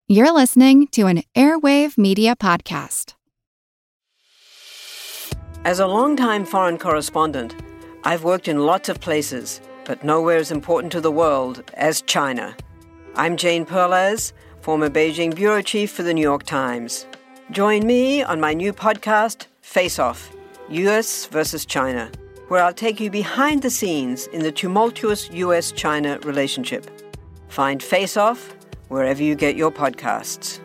You're listening to an Airwave Media Podcast. As a longtime foreign correspondent, I've worked in lots of places, but nowhere as important to the world as China. I'm Jane Perlez, former Beijing bureau chief for the New York Times. Join me on my new podcast, Face Off, U.S. versus China, where I'll take you behind the scenes in the tumultuous U.S.-China relationship. Find Face Off wherever you get your podcasts.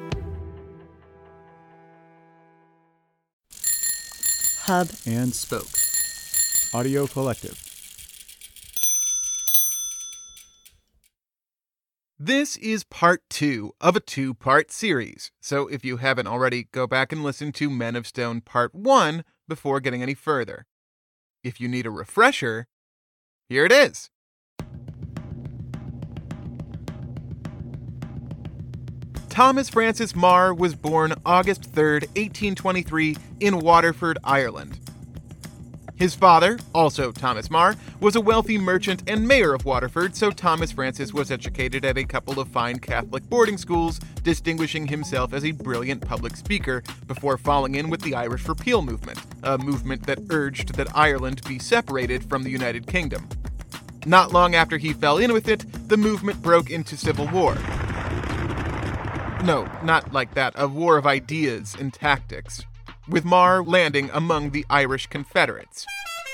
Hub and Spoke Audio Collective. This is part 2 of a 2-part series, so if you haven't already, go back and listen to Men of Stone Part 1 before getting any further. If you need a refresher, here it is. Thomas Francis Marr was born August 3, 1823, in Waterford, Ireland. His father, also Thomas Marr, was a wealthy merchant and mayor of Waterford, so Thomas Francis was educated at a couple of fine Catholic boarding schools, distinguishing himself as a brilliant public speaker before falling in with the Irish Repeal movement, a movement that urged that Ireland be separated from the United Kingdom. Not long after he fell in with it, the movement broke into civil war. No, not like that, a war of ideas and tactics, with Marr landing among the Irish Confederates.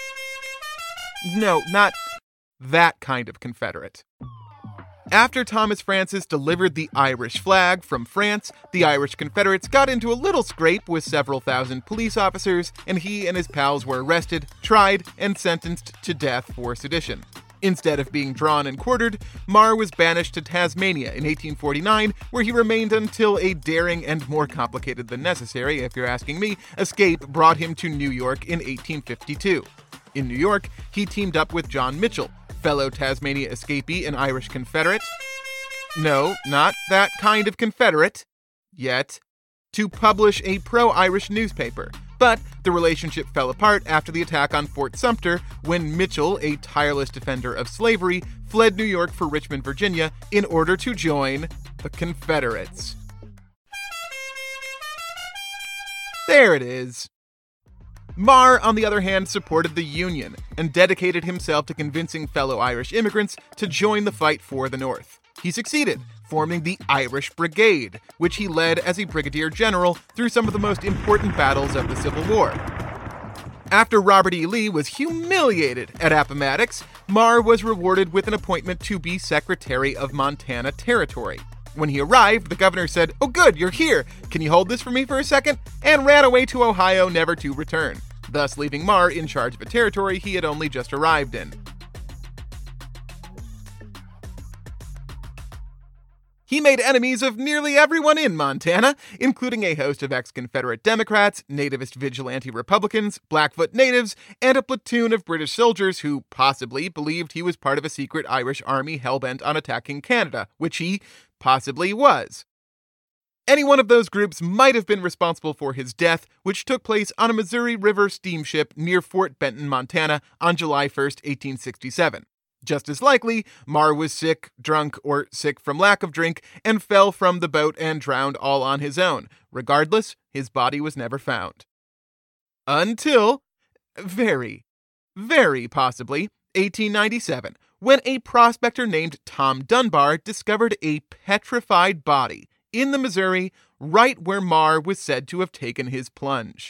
No, not that kind of Confederate. After Thomas Francis delivered the Irish flag from France, the Irish Confederates got into a little scrape with several thousand police officers, and he and his pals were arrested, tried, and sentenced to death for sedition. Instead of being drawn and quartered, Marr was banished to Tasmania in 1849, where he remained until a daring and more complicated than necessary, if you're asking me, escape brought him to New York in 1852. In New York, he teamed up with John Mitchell, fellow Tasmania escapee and Irish Confederate. No, not that kind of Confederate. Yet. To publish a pro-Irish newspaper. But the relationship fell apart after the attack on Fort Sumter when Mitchell, a tireless defender of slavery, fled New York for Richmond, Virginia, in order to join the Confederates. There it is. Marr, on the other hand, supported the Union and dedicated himself to convincing fellow Irish immigrants to join the fight for the North. He succeeded, forming the Irish Brigade, which he led as a brigadier general through some of the most important battles of the Civil War. After Robert E. Lee was humiliated at Appomattox, Marr was rewarded with an appointment to be Secretary of Montana Territory. When he arrived, the governor said, "Oh good, you're here. Can you hold this for me for a second?" and ran away to Ohio, never to return, thus leaving Marr in charge of a territory he had only just arrived in. He made enemies of nearly everyone in Montana, including a host of ex-Confederate Democrats, nativist vigilante Republicans, Blackfoot natives, and a platoon of British soldiers who possibly believed he was part of a secret Irish army hell-bent on attacking Canada, which he possibly was. Any one of those groups might have been responsible for his death, which took place on a Missouri River steamship near Fort Benton, Montana, on July 1st, 1867. Just as likely, Marr was sick, drunk, or sick from lack of drink, and fell from the boat and drowned all on his own. Regardless, his body was never found. Until, very, very possibly, 1897, when a prospector named Tom Dunbar discovered a petrified body in the Missouri, right where Marr was said to have taken his plunge.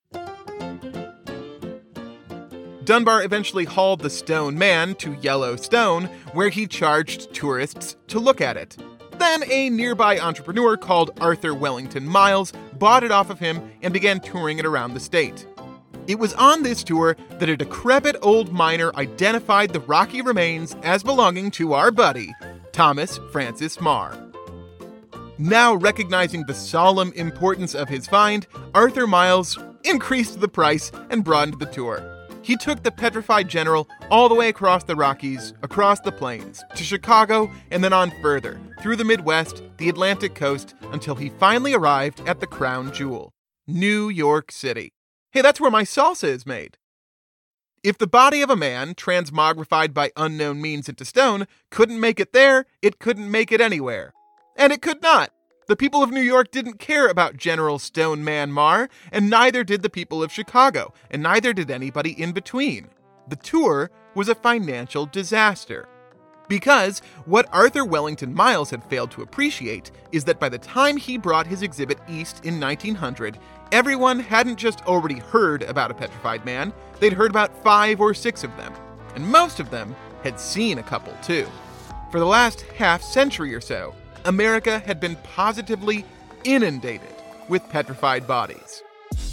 Dunbar eventually hauled the stone man to Yellowstone, where he charged tourists to look at it. Then a nearby entrepreneur called Arthur Wellington Miles bought it off of him and began touring it around the state. It was on this tour that a decrepit old miner identified the rocky remains as belonging to our buddy, Thomas Francis Marr. Now recognizing the solemn importance of his find, Arthur Miles increased the price and broadened the tour. He took the petrified general all the way across the Rockies, across the plains, to Chicago, and then on further, through the Midwest, the Atlantic coast, until he finally arrived at the crown jewel, New York City. Hey, that's where my salsa is made. If the body of a man, transmogrified by unknown means into stone, couldn't make it there, it couldn't make it anywhere. And it could not, The people of New York didn't care about General Stone Man Marr, and neither did the people of Chicago, and neither did anybody in between. The tour was a financial disaster. Because what Arthur Wellington Miles had failed to appreciate is that by the time he brought his exhibit east in 1900, everyone hadn't just already heard about a petrified man, they'd heard about 5 or 6 of them. And most of them had seen a couple too. For the last half-century or so, America had been positively inundated with petrified bodies.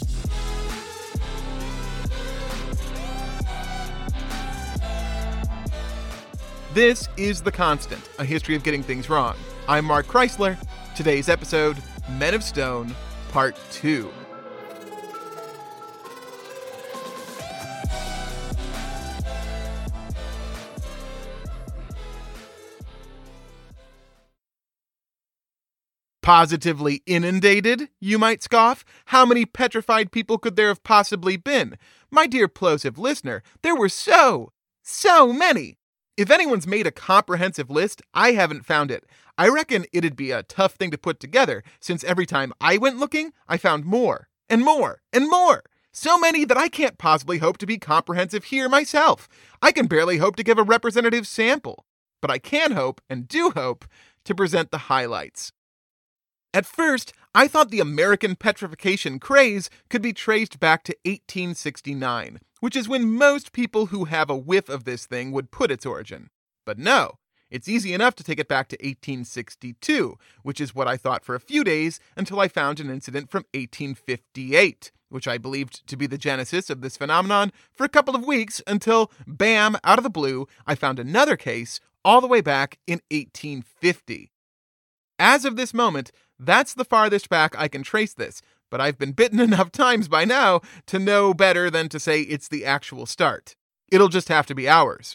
This is The Constant, a history of getting things wrong. I'm Mark Chrysler. Today's episode, Men of Stone, Part 2. Positively inundated, you might scoff? How many petrified people could there have possibly been? My dear plosive listener, there were so many. If anyone's made a comprehensive list, I haven't found it. I reckon it'd be a tough thing to put together, since every time I went looking, I found more, and more, and more. So many that I can't possibly hope to be comprehensive here myself. I can barely hope to give a representative sample. But I can hope, and do hope, to present the highlights. At first, I thought the American petrification craze could be traced back to 1869, which is when most people who have a whiff of this thing would put its origin. But no, it's easy enough to take it back to 1862, which is what I thought for a few days until I found an incident from 1858, which I believed to be the genesis of this phenomenon for a couple of weeks until, bam, out of the blue, I found another case all the way back in 1850. As of this moment, that's the farthest back I can trace this, but I've been bitten enough times by now to know better than to say it's the actual start. It'll just have to be ours.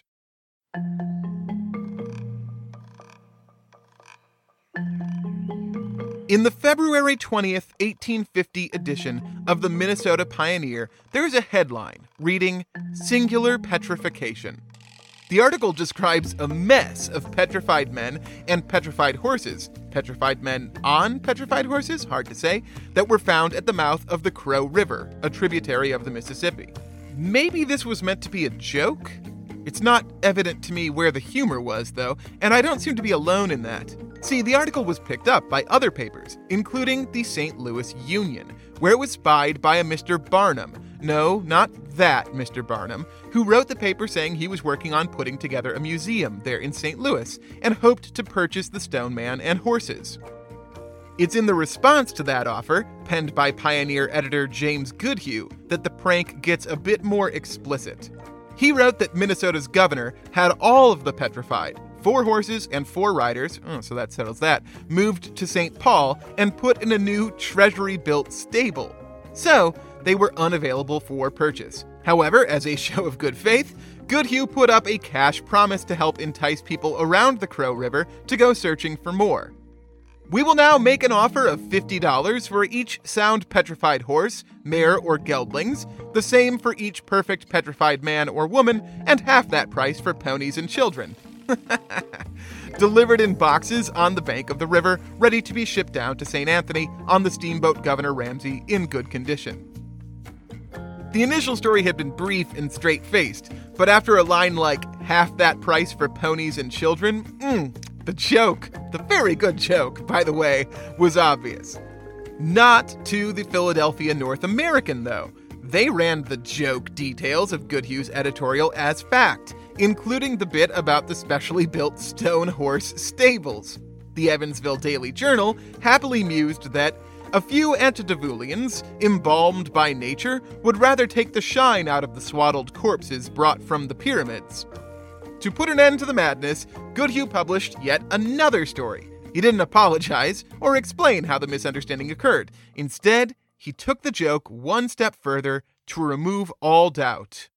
In the February 20th, 1850 edition of the Minnesota Pioneer, there's a headline reading, "Singular Petrification." The article describes a mess of petrified men and petrified horses, petrified men on petrified horses, hard to say, that were found at the mouth of the Crow River, a tributary of the Mississippi. Maybe this was meant to be a joke? It's not evident to me where the humor was, though, and I don't seem to be alone in that. See, the article was picked up by other papers, including the St. Louis Union, where it was spied by a Mr. Barnum. No, not that Mr. Barnum, who wrote the paper saying he was working on putting together a museum there in St. Louis and hoped to purchase the Stone Man and horses. It's in the response to that offer, penned by Pioneer editor James Goodhue, that the prank gets a bit more explicit. He wrote that Minnesota's governor had all of the petrified, 4 horses and 4 riders, so that settles that, moved to St. Paul and put in a new treasury-built stable. So, they were unavailable for purchase. However, as a show of good faith, Goodhue put up a cash promise to help entice people around the Crow River to go searching for more. "We will now make an offer of $50 for each sound petrified horse, mare, or geldlings, the same for each perfect petrified man or woman, and half that price for ponies and children." Delivered in boxes on the bank of the river, ready to be shipped down to St. Anthony on the steamboat Governor Ramsey in good condition. The initial story had been brief and straight-faced, but after a line like, "half that price for ponies and children," the joke, the very good joke, by the way, was obvious. Not to the Philadelphia North American, though. They ran the joke details of Goodhue's editorial as fact, including the bit about the specially built stone horse stables. The Evansville Daily Journal happily mused that a few antediluvians, embalmed by nature, would rather take the shine out of the swaddled corpses brought from the pyramids. To put an end to the madness, Goodhue published yet another story. He didn't apologize or explain how the misunderstanding occurred. Instead, he took the joke one step further to remove all doubt.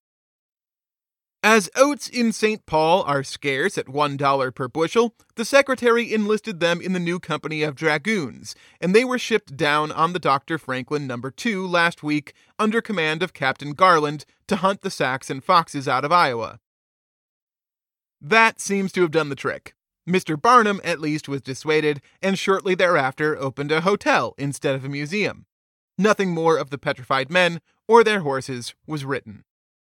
As oats in St. Paul are scarce at $1 per bushel, the secretary enlisted them in the new company of dragoons, and they were shipped down on the Dr. Franklin No. 2 last week under command of Captain Garland to hunt the Sacs and foxes out of Iowa. That seems to have done the trick. Mr. Barnum at least was dissuaded, and shortly thereafter opened a hotel instead of a museum. Nothing more of the petrified men or their horses was written.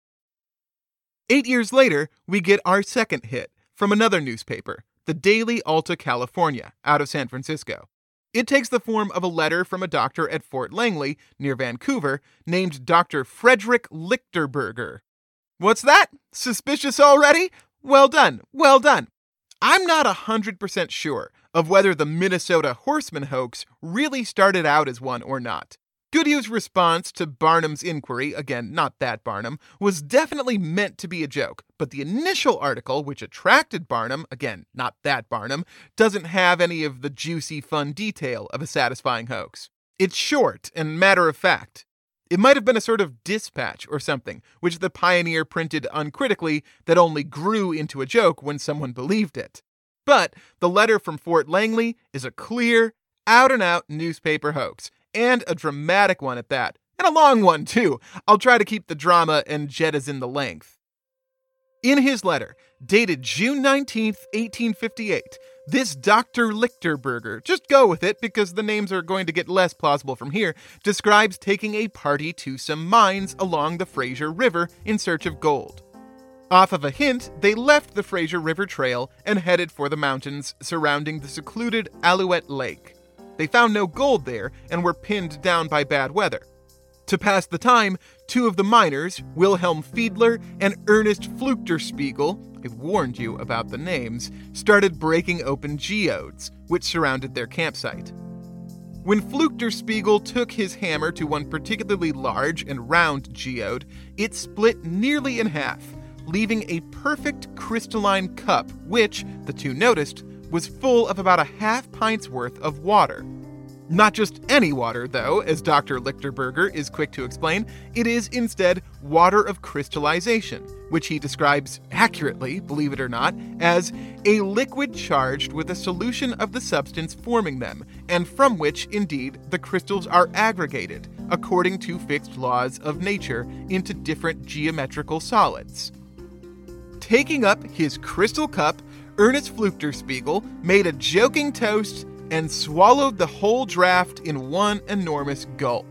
8 years later, we get our second hit from another newspaper, the Daily Alta California, out of San Francisco. It takes the form of a letter from a doctor at Fort Langley, near Vancouver, named Dr. Frederick Lichterberger. What's that? Suspicious already? Well done, well done. I'm not 100% sure of whether the Minnesota Horseman hoax really started out as one or not. Goody's response to Barnum's inquiry, again, not that Barnum, was definitely meant to be a joke, but the initial article, which attracted Barnum, again, not that Barnum, doesn't have any of the juicy, fun detail of a satisfying hoax. It's short and matter of fact. It might have been a sort of dispatch or something, which the Pioneer printed uncritically that only grew into a joke when someone believed it. But the letter from Fort Langley is a clear, out-and-out newspaper hoax, and a dramatic one at that. And a long one, too. I'll try to keep the drama and jettison the length. In his letter, dated June 19th, 1858, this Dr. Lichterberger, just go with it because the names are going to get less plausible from here, describes taking a party to some mines along the Fraser River in search of gold. Off of a hint, they left the Fraser River Trail and headed for the mountains surrounding the secluded Alouette Lake. They found no gold there and were pinned down by bad weather. To pass the time, two of the miners, Wilhelm Fiedler and Ernest Flugterspiegel, I warned you about the names, started breaking open geodes, which surrounded their campsite. When Flugterspiegel took his hammer to one particularly large and round geode, it split nearly in half, leaving a perfect crystalline cup, which, the two noticed, was full of about a half pint's worth of water. Not just any water, though, as Dr. Lichterberger is quick to explain. It is instead water of crystallization, which he describes accurately, believe it or not, as a liquid charged with a solution of the substance forming them, and from which, indeed, the crystals are aggregated, according to fixed laws of nature, into different geometrical solids. Taking up his crystal cup, Ernest Flugterspiegel made a joking toast and swallowed the whole draft in one enormous gulp.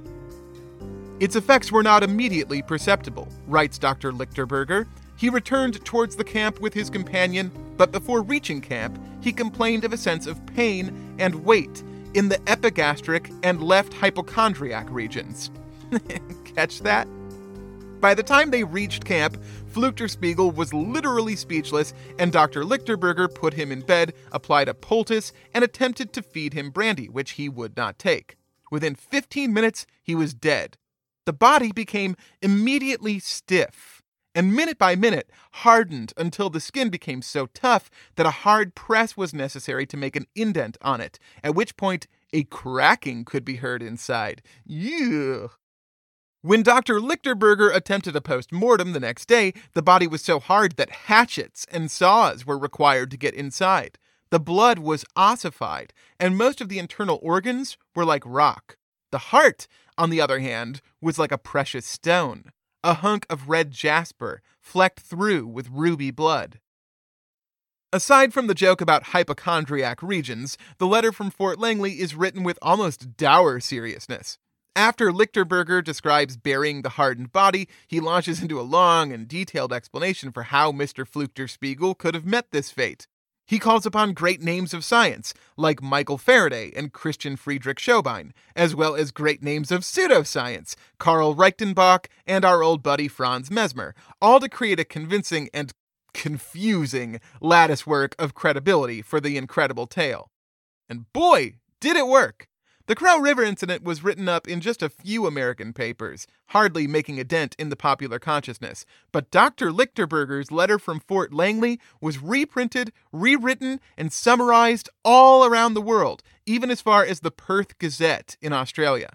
Its effects were not immediately perceptible, writes Dr. Lichterberger. He returned towards the camp with his companion, but before reaching camp, he complained of a sense of pain and weight in the epigastric and left hypochondriac regions. Catch that? By the time they reached camp, Flugterspiegel was literally speechless, and Dr. Lichterberger put him in bed, applied a poultice, and attempted to feed him brandy, which he would not take. Within 15 minutes, he was dead. The body became immediately stiff, and minute by minute hardened until the skin became so tough that a hard press was necessary to make an indent on it, at which point a cracking could be heard inside. Ew. When Dr. Lichterberger attempted a post-mortem the next day, the body was so hard that hatchets and saws were required to get inside. The blood was ossified, and most of the internal organs were like rock. The heart, on the other hand, was like a precious stone, a hunk of red jasper, flecked through with ruby blood. Aside from the joke about hypochondriac regions, the letter from Fort Langley is written with almost dour seriousness. After Lichterberger describes burying the hardened body, he launches into a long and detailed explanation for how Mr. Flugterspiegel could have met this fate. He calls upon great names of science, like Michael Faraday and Christian Friedrich Schobein, as well as great names of pseudoscience, Karl Reichenbach and our old buddy Franz Mesmer, all to create a convincing and confusing latticework of credibility for the incredible tale. And boy, did it work! The Crow River incident was written up in just a few American papers, hardly making a dent in the popular consciousness. But Dr. Lichterberger's letter from Fort Langley was reprinted, rewritten, and summarized all around the world, even as far as the Perth Gazette in Australia.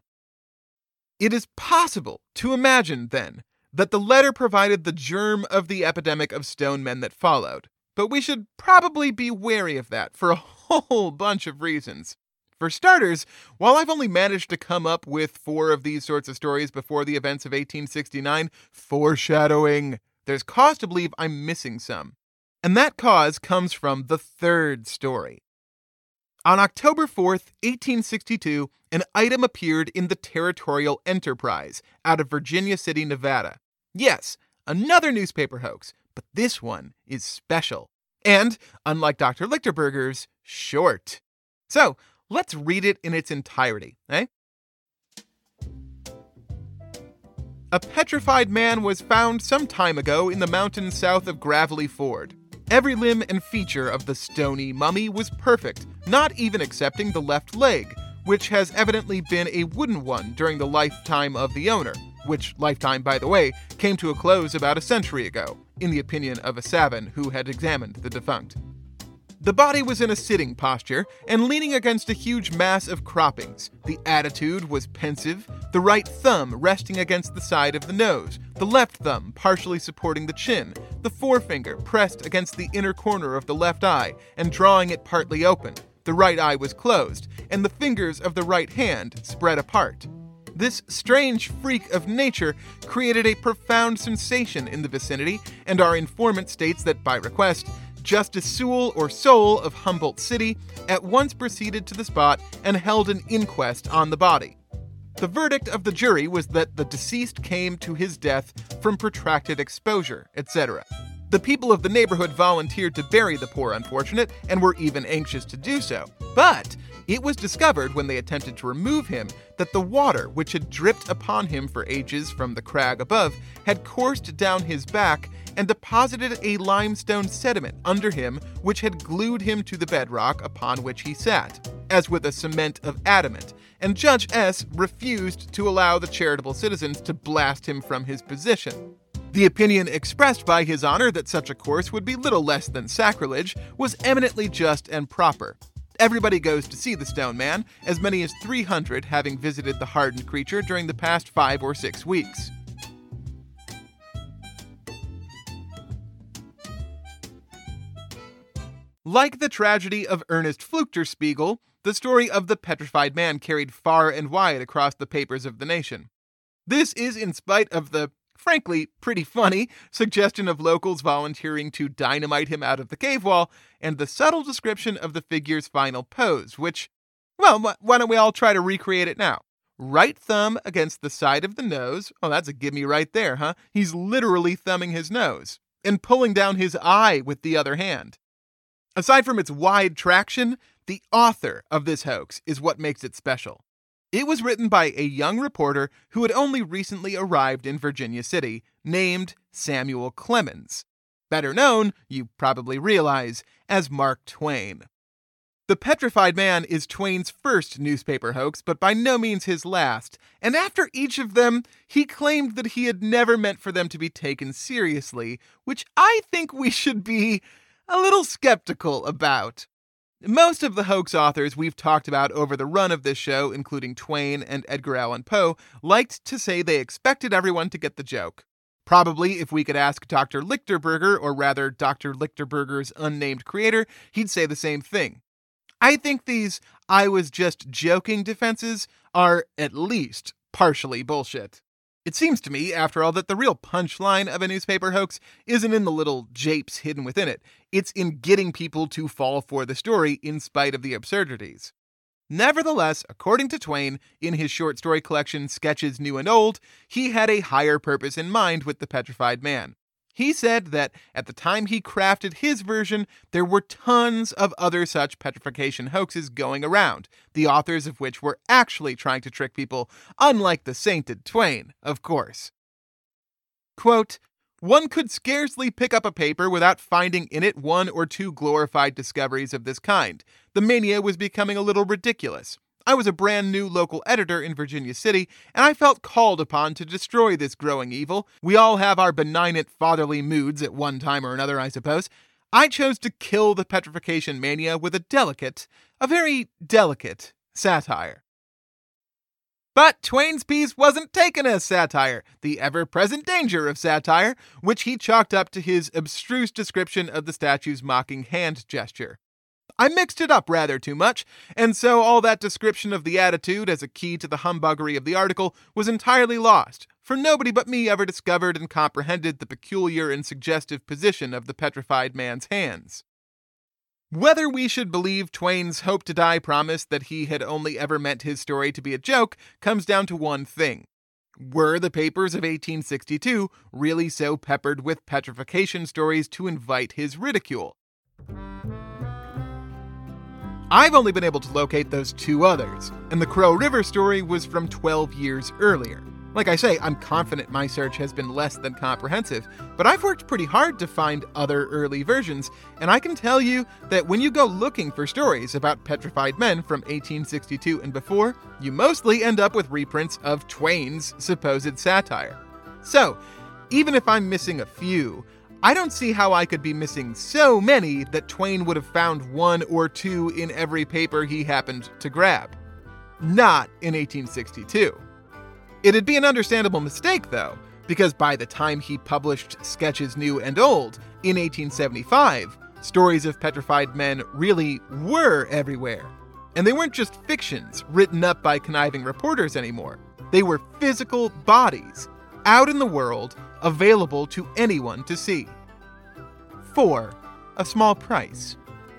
It is possible to imagine, then, that the letter provided the germ of the epidemic of stone men that followed. But we should probably be wary of that for a whole bunch of reasons. For starters, while I've only managed to come up with 4 of these sorts of stories before the events of 1869, foreshadowing, there's cause to believe I'm missing some. And that cause comes from the third story. On October 4th, 1862, an item appeared in the Territorial Enterprise out of Virginia City, Nevada. Yes, another newspaper hoax, but this one is special. And, unlike Dr. Lichterberger's, short. So, let's read it in its entirety, eh? A petrified man was found some time ago in the mountains south of Gravelly Ford. Every limb and feature of the stony mummy was perfect, not even excepting the left leg, which has evidently been a wooden one during the lifetime of the owner, which lifetime, by the way, came to a close about a century ago, in the opinion of a savant who had examined the defunct. The body was in a sitting posture and leaning against a huge mass of croppings. The attitude was pensive, the right thumb resting against the side of the nose, the left thumb partially supporting the chin, the forefinger pressed against the inner corner of the left eye and drawing it partly open. The right eye was closed, and the fingers of the right hand spread apart. This strange freak of nature created a profound sensation in the vicinity, and our informant states that, by request, Justice Sewell or Soule of Humboldt City at once proceeded to the spot and held an inquest on the body. The verdict of the jury was that the deceased came to his death from protracted exposure, etc. The people of the neighborhood volunteered to bury the poor unfortunate and were even anxious to do so. But it was discovered when they attempted to remove him that the water which had dripped upon him for ages from the crag above had coursed down his back and deposited a limestone sediment under him which had glued him to the bedrock upon which he sat, as with a cement of adamant, and Judge S. refused to allow the charitable citizens to blast him from his position. The opinion expressed by His Honor that such a course would be little less than sacrilege was eminently just and proper. Everybody goes to see the Stone Man, as many as 300 having visited the hardened creature during the past 5 or 6 weeks. Like the tragedy of Ernest Flugterspiegel, the story of the petrified man carried far and wide across the papers of the nation. This is in spite of the, frankly, pretty funny suggestion of locals volunteering to dynamite him out of the cave wall, and the subtle description of the figure's final pose, which, well, why don't we all try to recreate it now? Right thumb against the side of the nose. Oh, that's a gimme right there, huh? He's literally thumbing his nose, and pulling down his eye with the other hand. Aside from its wide traction, the author of this hoax is what makes it special. It was written by a young reporter who had only recently arrived in Virginia City, named Samuel Clemens, better known, you probably realize, as Mark Twain. The Petrified Man is Twain's first newspaper hoax, but by no means his last, and after each of them, he claimed that he had never meant for them to be taken seriously, which I think we should be a little skeptical about. Most of the hoax authors we've talked about over the run of this show, including Twain and Edgar Allan Poe, liked to say they expected everyone to get the joke. Probably, if we could ask Dr. Lichterberger, or rather Dr. Lichterberger's unnamed creator, he'd say the same thing. I think these "I was just joking" defenses are at least partially bullshit. It seems to me, after all, that the real punchline of a newspaper hoax isn't in the little japes hidden within it. It's in getting people to fall for the story in spite of the absurdities. Nevertheless, according to Twain, in his short story collection Sketches New and Old, he had a higher purpose in mind with the Petrified Man. He said that at the time he crafted his version, there were tons of other such petrification hoaxes going around, the authors of which were actually trying to trick people, unlike the sainted Twain, of course. Quote, "One could scarcely pick up a paper without finding in it 1 or 2 glorified discoveries of this kind. The mania was becoming a little ridiculous. I was a brand new local editor in Virginia City, and I felt called upon to destroy this growing evil. We all have our benignant fatherly moods at one time or another, I suppose. I chose to kill the petrification mania with a very delicate satire." But Twain's piece wasn't taken as satire, the ever-present danger of satire, which he chalked up to his abstruse description of the statue's mocking hand gesture. I mixed it up rather too much, and so all that description of the attitude as a key to the humbuggery of the article was entirely lost, for nobody but me ever discovered and comprehended the peculiar and suggestive position of the petrified man's hands. Whether we should believe Twain's hope to die promise that he had only ever meant his story to be a joke comes down to one thing. Were the papers of 1862 really so peppered with petrification stories to invite his ridicule? I've only been able to locate those two others, and the Crow River story was from 12 years earlier. Like I say, I'm confident my search has been less than comprehensive, but I've worked pretty hard to find other early versions, and I can tell you that when you go looking for stories about petrified men from 1862 and before, you mostly end up with reprints of Twain's supposed satire. So, even if I'm missing a few, I don't see how I could be missing so many that Twain would have found one or two in every paper he happened to grab. Not in 1862. It'd be an understandable mistake, though, because by the time he published Sketches New and Old in 1875, stories of petrified men really were everywhere. And they weren't just fictions written up by conniving reporters anymore. They were physical bodies, out in the world, available to anyone to see. For a small price.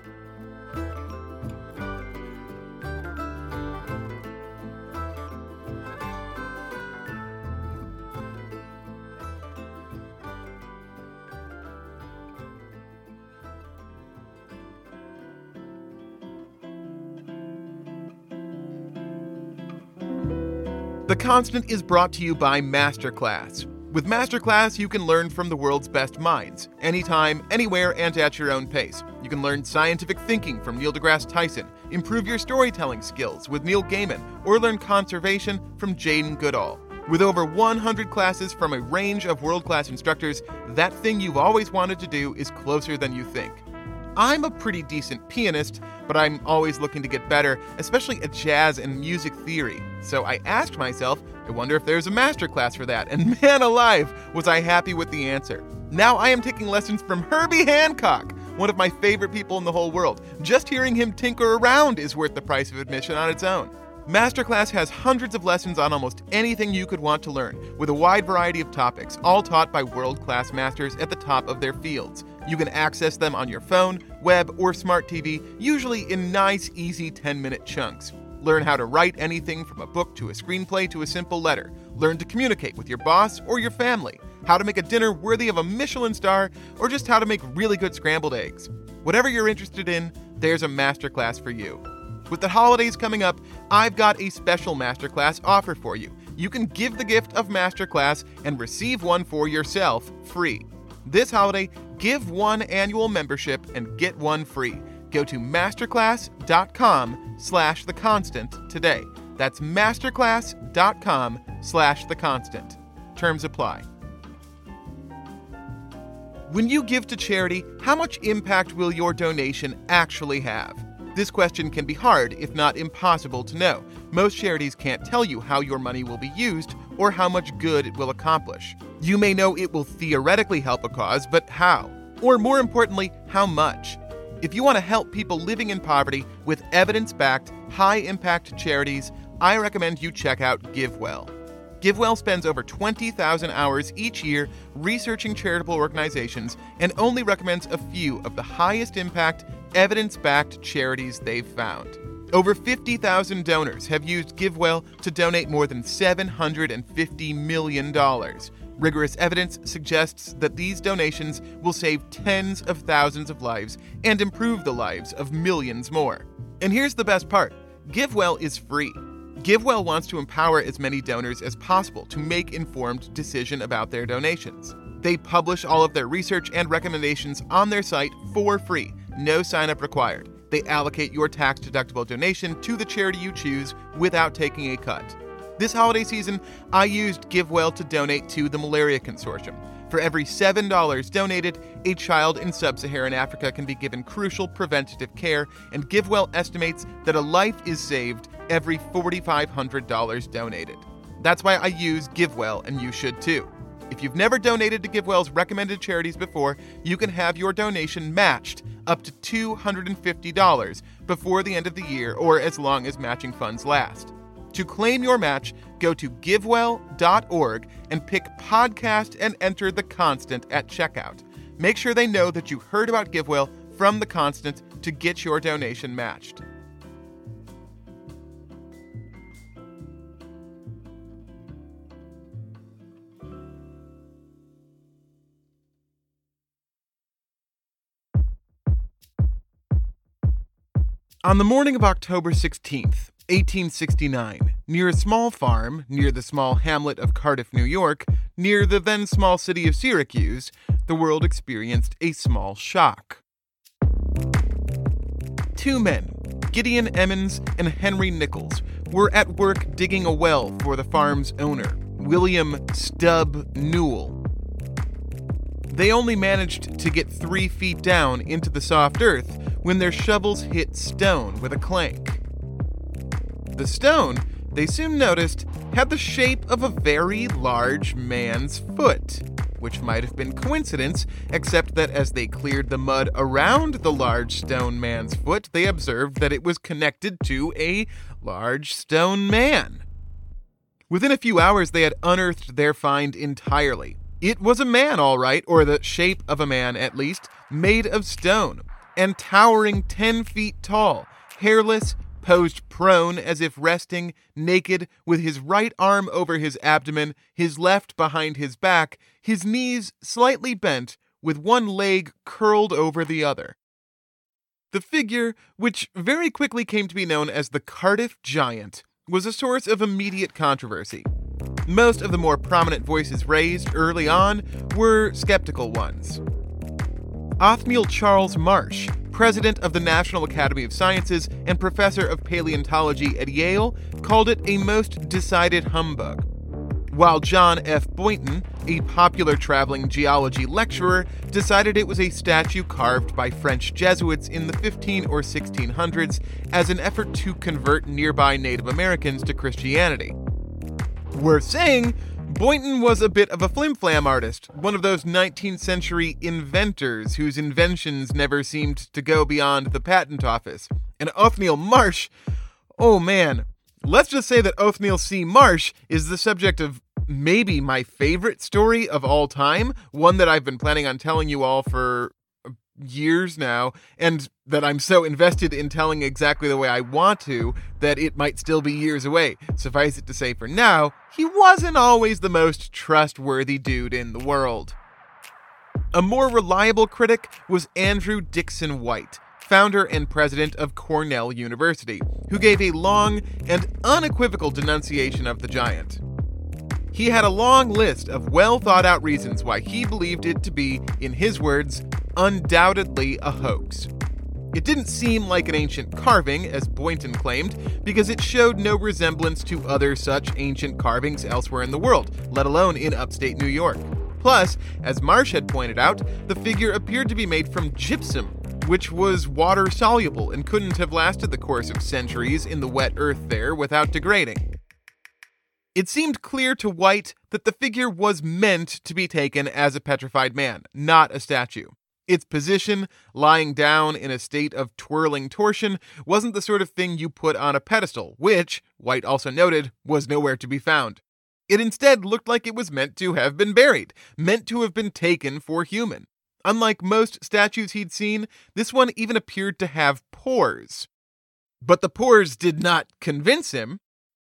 The Constant is brought to you by Masterclass. With Masterclass, you can learn from the world's best minds, anytime, anywhere, and at your own pace. You can learn scientific thinking from Neil deGrasse Tyson, improve your storytelling skills with Neil Gaiman, or learn conservation from Jane Goodall. With over 100 classes from a range of world-class instructors, that thing you've always wanted to do is closer than you think. I'm a pretty decent pianist, but I'm always looking to get better, especially at jazz and music theory. So I asked myself, I wonder if there's a masterclass for that, and man alive, was I happy with the answer. Now I am taking lessons from Herbie Hancock, one of my favorite people in the whole world. Just hearing him tinker around is worth the price of admission on its own. Masterclass has hundreds of lessons on almost anything you could want to learn, with a wide variety of topics, all taught by world-class masters at the top of their fields. You can access them on your phone, web, or smart TV, usually in nice, easy 10-minute chunks. Learn how to write anything from a book to a screenplay to a simple letter. Learn to communicate with your boss or your family. How to make a dinner worthy of a Michelin star, or just how to make really good scrambled eggs. Whatever you're interested in, there's a masterclass for you. With the holidays coming up, I've got a special masterclass offer for you. You can give the gift of masterclass and receive one for yourself free. This holiday, give one annual membership and get one free. Go to masterclass.com/theconstant today. That's masterclass.com/theconstant. Terms apply. When you give to charity, how much impact will your donation actually have? This question can be hard, if not impossible, to know. Most charities can't tell you how your money will be used or how much good it will accomplish. You may know it will theoretically help a cause, but how? Or more importantly, how much? If you want to help people living in poverty with evidence-backed, high-impact charities, I recommend you check out GiveWell. GiveWell spends over 20,000 hours each year researching charitable organizations and only recommends a few of the highest impact, evidence-backed charities they've found. Over 50,000 donors have used GiveWell to donate more than $750 million. Rigorous evidence suggests that these donations will save tens of thousands of lives and improve the lives of millions more. And here's the best part. GiveWell is free. GiveWell wants to empower as many donors as possible to make informed decisions about their donations. They publish all of their research and recommendations on their site for free, no sign-up required. They allocate your tax-deductible donation to the charity you choose without taking a cut. This holiday season, I used GiveWell to donate to the Malaria Consortium. For every $7 donated, a child in sub-Saharan Africa can be given crucial preventative care, and GiveWell estimates that a life is saved every $4,500 donated. That's why I use GiveWell, and you should too. If you've never donated to GiveWell's recommended charities before, you can have your donation matched up to $250 before the end of the year or as long as matching funds last. To claim your match, go to givewell.org and pick podcast and enter The Constant at checkout. Make sure they know that you heard about GiveWell from The Constant to get your donation matched. On the morning of October 16th, 1869, near a small farm near the small hamlet of Cardiff, New York, near the then small city of Syracuse, the world experienced a small shock. Two men, Gideon Emmons and Henry Nichols, were at work digging a well for the farm's owner, William Stubb Newell. They only managed to get 3 feet down into the soft earth when their shovels hit stone with a clank. The stone, they soon noticed, had the shape of a very large man's foot, which might have been coincidence, except that as they cleared the mud around the large stone man's foot, they observed that it was connected to a large stone man. Within a few hours, they had unearthed their find entirely. It was a man, all right, or the shape of a man at least, made of stone, and towering 10 feet tall, hairless, posed prone as if resting, naked, with his right arm over his abdomen, his left behind his back, his knees slightly bent, with one leg curled over the other. The figure, which very quickly came to be known as the Cardiff Giant, was a source of immediate controversy. Most of the more prominent voices raised early on were skeptical ones. Othniel Charles Marsh, president of the National Academy of Sciences and professor of paleontology at Yale, called it a most decided humbug, while John F. Boynton, a popular traveling geology lecturer, decided it was a statue carved by French Jesuits in the 15 or 1600s as an effort to convert nearby Native Americans to Christianity. Worth saying, Boynton was a bit of a flim-flam artist, one of those 19th century inventors whose inventions never seemed to go beyond the patent office. And Othniel Marsh, oh man, let's just say that Othniel C. Marsh is the subject of maybe my favorite story of all time, one that I've been planning on telling you all for years now, and that I'm so invested in telling exactly the way I want to that it might still be years away. Suffice it to say, for now, he wasn't always the most trustworthy dude in the world. A more reliable critic was Andrew Dickson White, founder and president of Cornell University, who gave a long and unequivocal denunciation of the giant. He had a long list of well-thought-out reasons why he believed it to be, in his words, undoubtedly a hoax. It didn't seem like an ancient carving, as Boynton claimed, because it showed no resemblance to other such ancient carvings elsewhere in the world, let alone in upstate New York. Plus, as Marsh had pointed out, the figure appeared to be made from gypsum, which was water-soluble and couldn't have lasted the course of centuries in the wet earth there without degrading. It seemed clear to White that the figure was meant to be taken as a petrified man, not a statue. Its position, lying down in a state of twirling torsion, wasn't the sort of thing you put on a pedestal, which, White also noted, was nowhere to be found. It instead looked like it was meant to have been buried, meant to have been taken for human. Unlike most statues he'd seen, this one even appeared to have pores. But the pores did not convince him.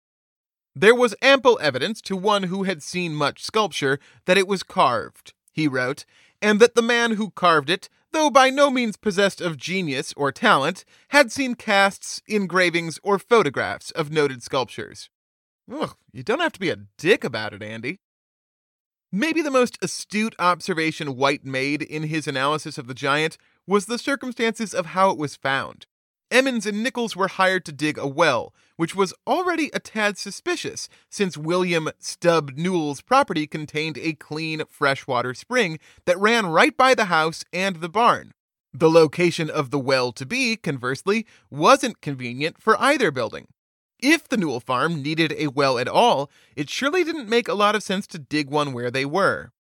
There was ample evidence to one who had seen much sculpture that it was carved, he wrote, and that the man who carved it, though by no means possessed of genius or talent, had seen casts, engravings, or photographs of noted sculptures. Ugh, you don't have to be a dick about it, Andy. Maybe the most astute observation White made in his analysis of the giant was the circumstances of how it was found. Emmons and Nichols were hired to dig a well, which was already a tad suspicious, since William Stubb Newell's property contained a clean freshwater spring that ran right by the house and the barn. The location of the well to be, conversely, wasn't convenient for either building. If the Newell farm needed a well at all, it surely didn't make a lot of sense to dig one where they were.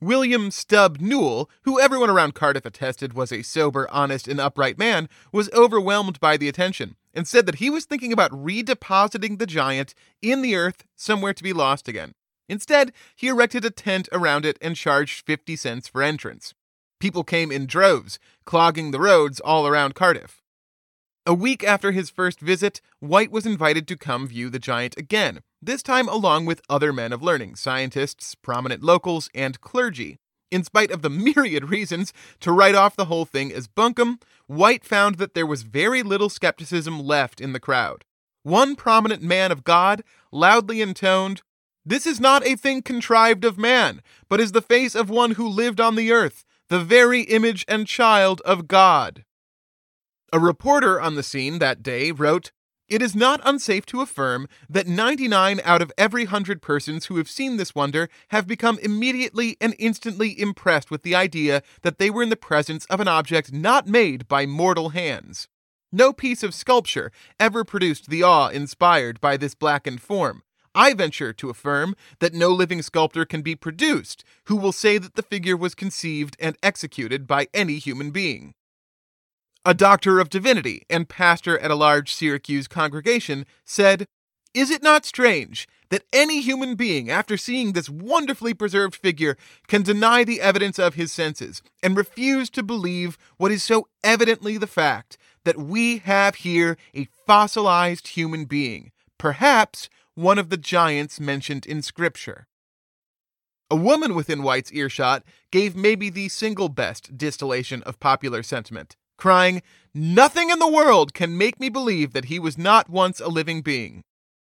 William Stubb Newell, who everyone around Cardiff attested was a sober, honest, and upright man, was overwhelmed by the attention and said that he was thinking about redepositing the giant in the earth somewhere to be lost again. Instead, he erected a tent around it and charged 50 cents for entrance. People came in droves, clogging the roads all around Cardiff. A week after his first visit, White was invited to come view the giant again, this time along with other men of learning, scientists, prominent locals, and clergy. In spite of the myriad reasons to write off the whole thing as bunkum, White found that there was very little skepticism left in the crowd. One prominent man of God loudly intoned, "This is not a thing contrived of man, but is the face of one who lived on the earth, the very image and child of God." A reporter on the scene that day wrote, "It is not unsafe to affirm that 99 out of every 100 persons who have seen this wonder have become immediately and instantly impressed with the idea that they were in the presence of an object not made by mortal hands. No piece of sculpture ever produced the awe inspired by this blackened form. I venture to affirm that no living sculptor can be produced who will say that the figure was conceived and executed by any human being." A doctor of divinity and pastor at a large Syracuse congregation said, "Is it not strange that any human being, after seeing this wonderfully preserved figure, can deny the evidence of his senses and refuse to believe what is so evidently the fact, that we have here a fossilized human being, perhaps one of the giants mentioned in Scripture?" A woman within White's earshot gave maybe the single best distillation of popular sentiment, crying, "Nothing in the world can make me believe that he was not once a living being."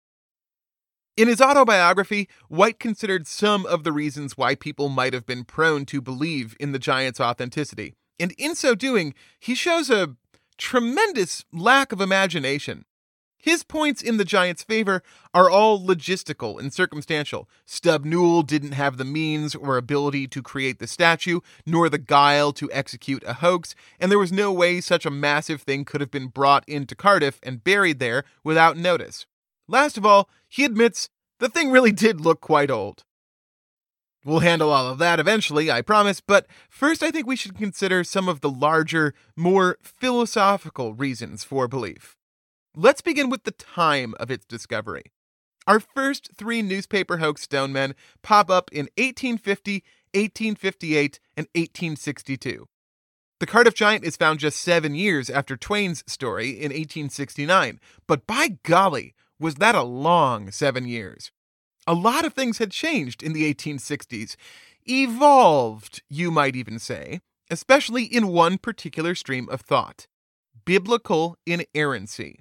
In his autobiography, White considered some of the reasons why people might have been prone to believe in the giant's authenticity, and in so doing, he shows a tremendous lack of imagination. His points in the giant's favor are all logistical and circumstantial. Stubb Newell didn't have the means or ability to create the statue, nor the guile to execute a hoax, and there was no way such a massive thing could have been brought into Cardiff and buried there without notice. Last of all, he admits the thing really did look quite old. We'll handle all of that eventually, I promise, but first I think we should consider some of the larger, more philosophical reasons for belief. Let's begin with the time of its discovery. Our first 3 newspaper hoax stonemen pop up in 1850, 1858, and 1862. The Cardiff Giant is found just 7 years after Twain's story in 1869, but by golly, was that a long 7 years. A lot of things had changed in the 1860s. Evolved, you might even say, especially in one particular stream of thought: biblical inerrancy.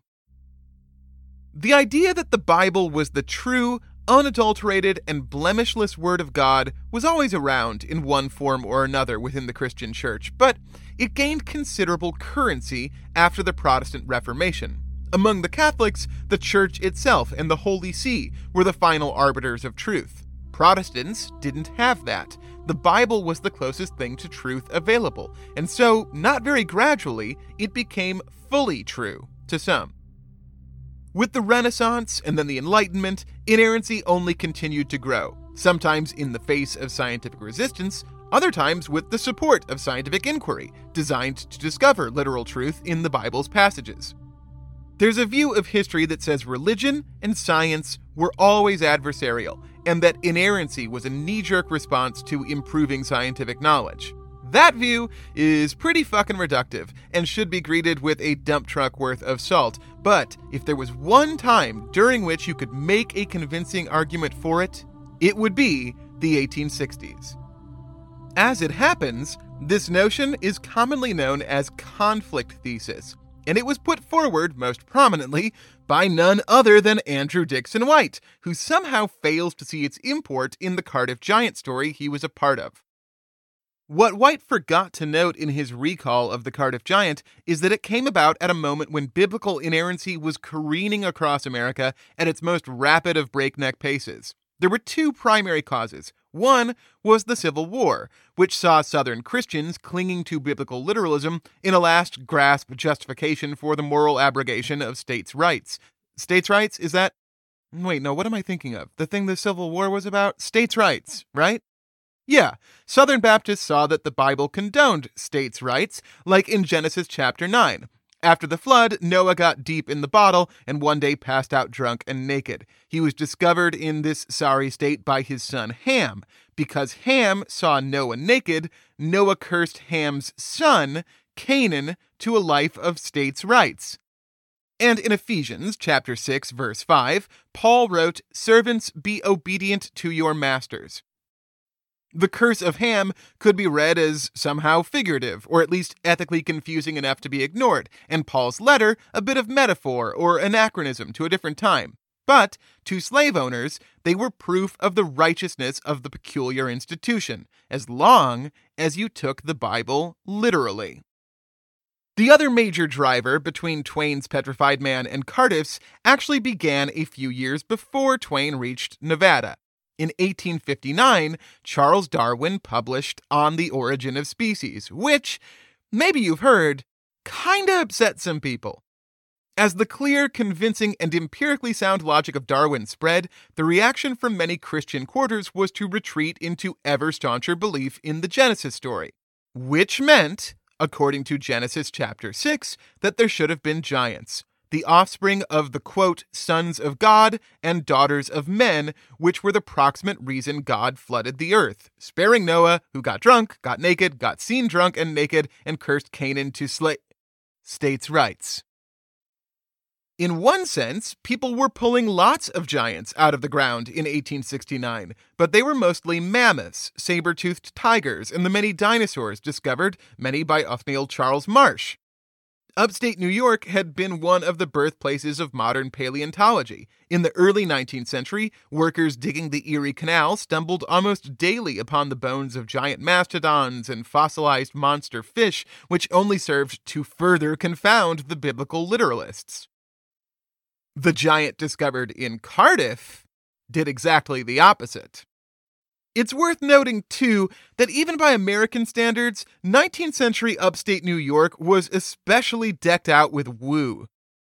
The idea that the Bible was the true, unadulterated, and blemishless Word of God was always around in one form or another within the Christian Church, but it gained considerable currency after the Protestant Reformation. Among the Catholics, the Church itself and the Holy See were the final arbiters of truth. Protestants didn't have that. The Bible was the closest thing to truth available, and so, not very gradually, it became fully true to some. With the Renaissance and then the Enlightenment, inerrancy only continued to grow, sometimes in the face of scientific resistance, other times with the support of scientific inquiry, designed to discover literal truth in the Bible's passages. There's a view of history that says religion and science were always adversarial, and that inerrancy was a knee-jerk response to improving scientific knowledge. That view is pretty fucking reductive and should be greeted with a dump truck worth of salt, but if there was one time during which you could make a convincing argument for it, it would be the 1860s. As it happens, this notion is commonly known as conflict thesis, and it was put forward most prominently by none other than Andrew Dickson White, who somehow fails to see its import in the Cardiff Giant story he was a part of. What White forgot to note in his recall of the Cardiff Giant is that it came about at a moment when biblical inerrancy was careening across America at its most rapid of breakneck paces. There were 2 primary causes. One was the Civil War, which saw Southern Christians clinging to biblical literalism in a last grasp justification for the moral abrogation of states' rights. States' rights? Is that... Wait, no, what am I thinking of? The thing the Civil War was about? States' rights, right? Yeah, Southern Baptists saw that the Bible condoned states' rights, like in Genesis chapter 9. After the flood, Noah got deep in the bottle and one day passed out drunk and naked. He was discovered in this sorry state by his son Ham. Because Ham saw Noah naked, Noah cursed Ham's son, Canaan, to a life of states' rights. And in Ephesians chapter 6, verse 5, Paul wrote, "Servants, be obedient to your masters." The curse of Ham could be read as somehow figurative, or at least ethically confusing enough to be ignored, and Paul's letter a bit of metaphor or anachronism to a different time. But to slave owners, they were proof of the righteousness of the peculiar institution, as long as you took the Bible literally. The other major driver between Twain's Petrified Man and Cardiff's actually began a few years before Twain reached Nevada. In 1859, Charles Darwin published On the Origin of Species, which, maybe you've heard, kinda upset some people. As the clear, convincing, and empirically sound logic of Darwin spread, the reaction from many Christian quarters was to retreat into ever stauncher belief in the Genesis story, which meant, according to Genesis chapter 6, that there should have been giants, the offspring of the, quote, sons of God and daughters of men, which were the proximate reason God flooded the earth, sparing Noah, who got drunk, got naked, got seen drunk and naked, and cursed Canaan to states' rights. In one sense, people were pulling lots of giants out of the ground in 1869, but they were mostly mammoths, saber-toothed tigers, and the many dinosaurs discovered, many by Othniel Charles Marsh. Upstate New York had been one of the birthplaces of modern paleontology. In the early 19th century, workers digging the Erie Canal stumbled almost daily upon the bones of giant mastodons and fossilized monster fish, which only served to further confound the biblical literalists. The giant discovered in Cardiff did exactly the opposite. It's worth noting, too, that even by American standards, 19th century upstate New York was especially decked out with woo.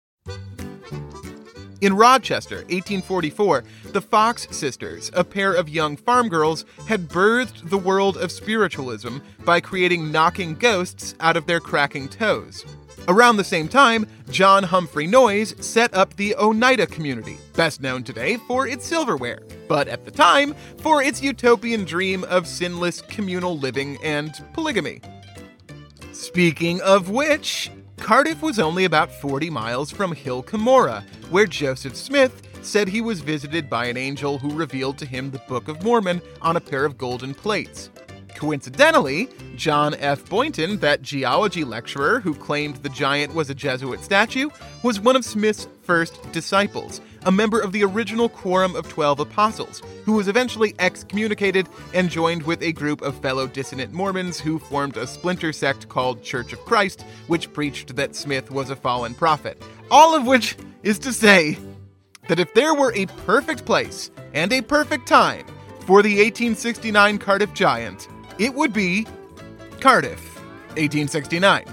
In Rochester, 1844, the Fox sisters, a pair of young farm girls, had birthed the world of spiritualism by creating knocking ghosts out of their cracking toes. Around the same time, John Humphrey Noyes set up the Oneida community, best known today for its silverware, but at the time for its utopian dream of sinless communal living and polygamy. Speaking of which, Cardiff was only about 40 miles from Hill Cumorah, where Joseph Smith said he was visited by an angel who revealed to him the Book of Mormon on a pair of golden plates. Coincidentally, John F. Boynton, that geology lecturer who claimed the giant was a Jesuit statue, was one of Smith's first disciples, a member of the original Quorum of 12 Apostles, who was eventually excommunicated and joined with a group of fellow dissident Mormons who formed a splinter sect called Church of Christ, which preached that Smith was a fallen prophet. All of which is to say that if there were a perfect place and a perfect time for the 1869 Cardiff Giant, it would be Cardiff, 1869.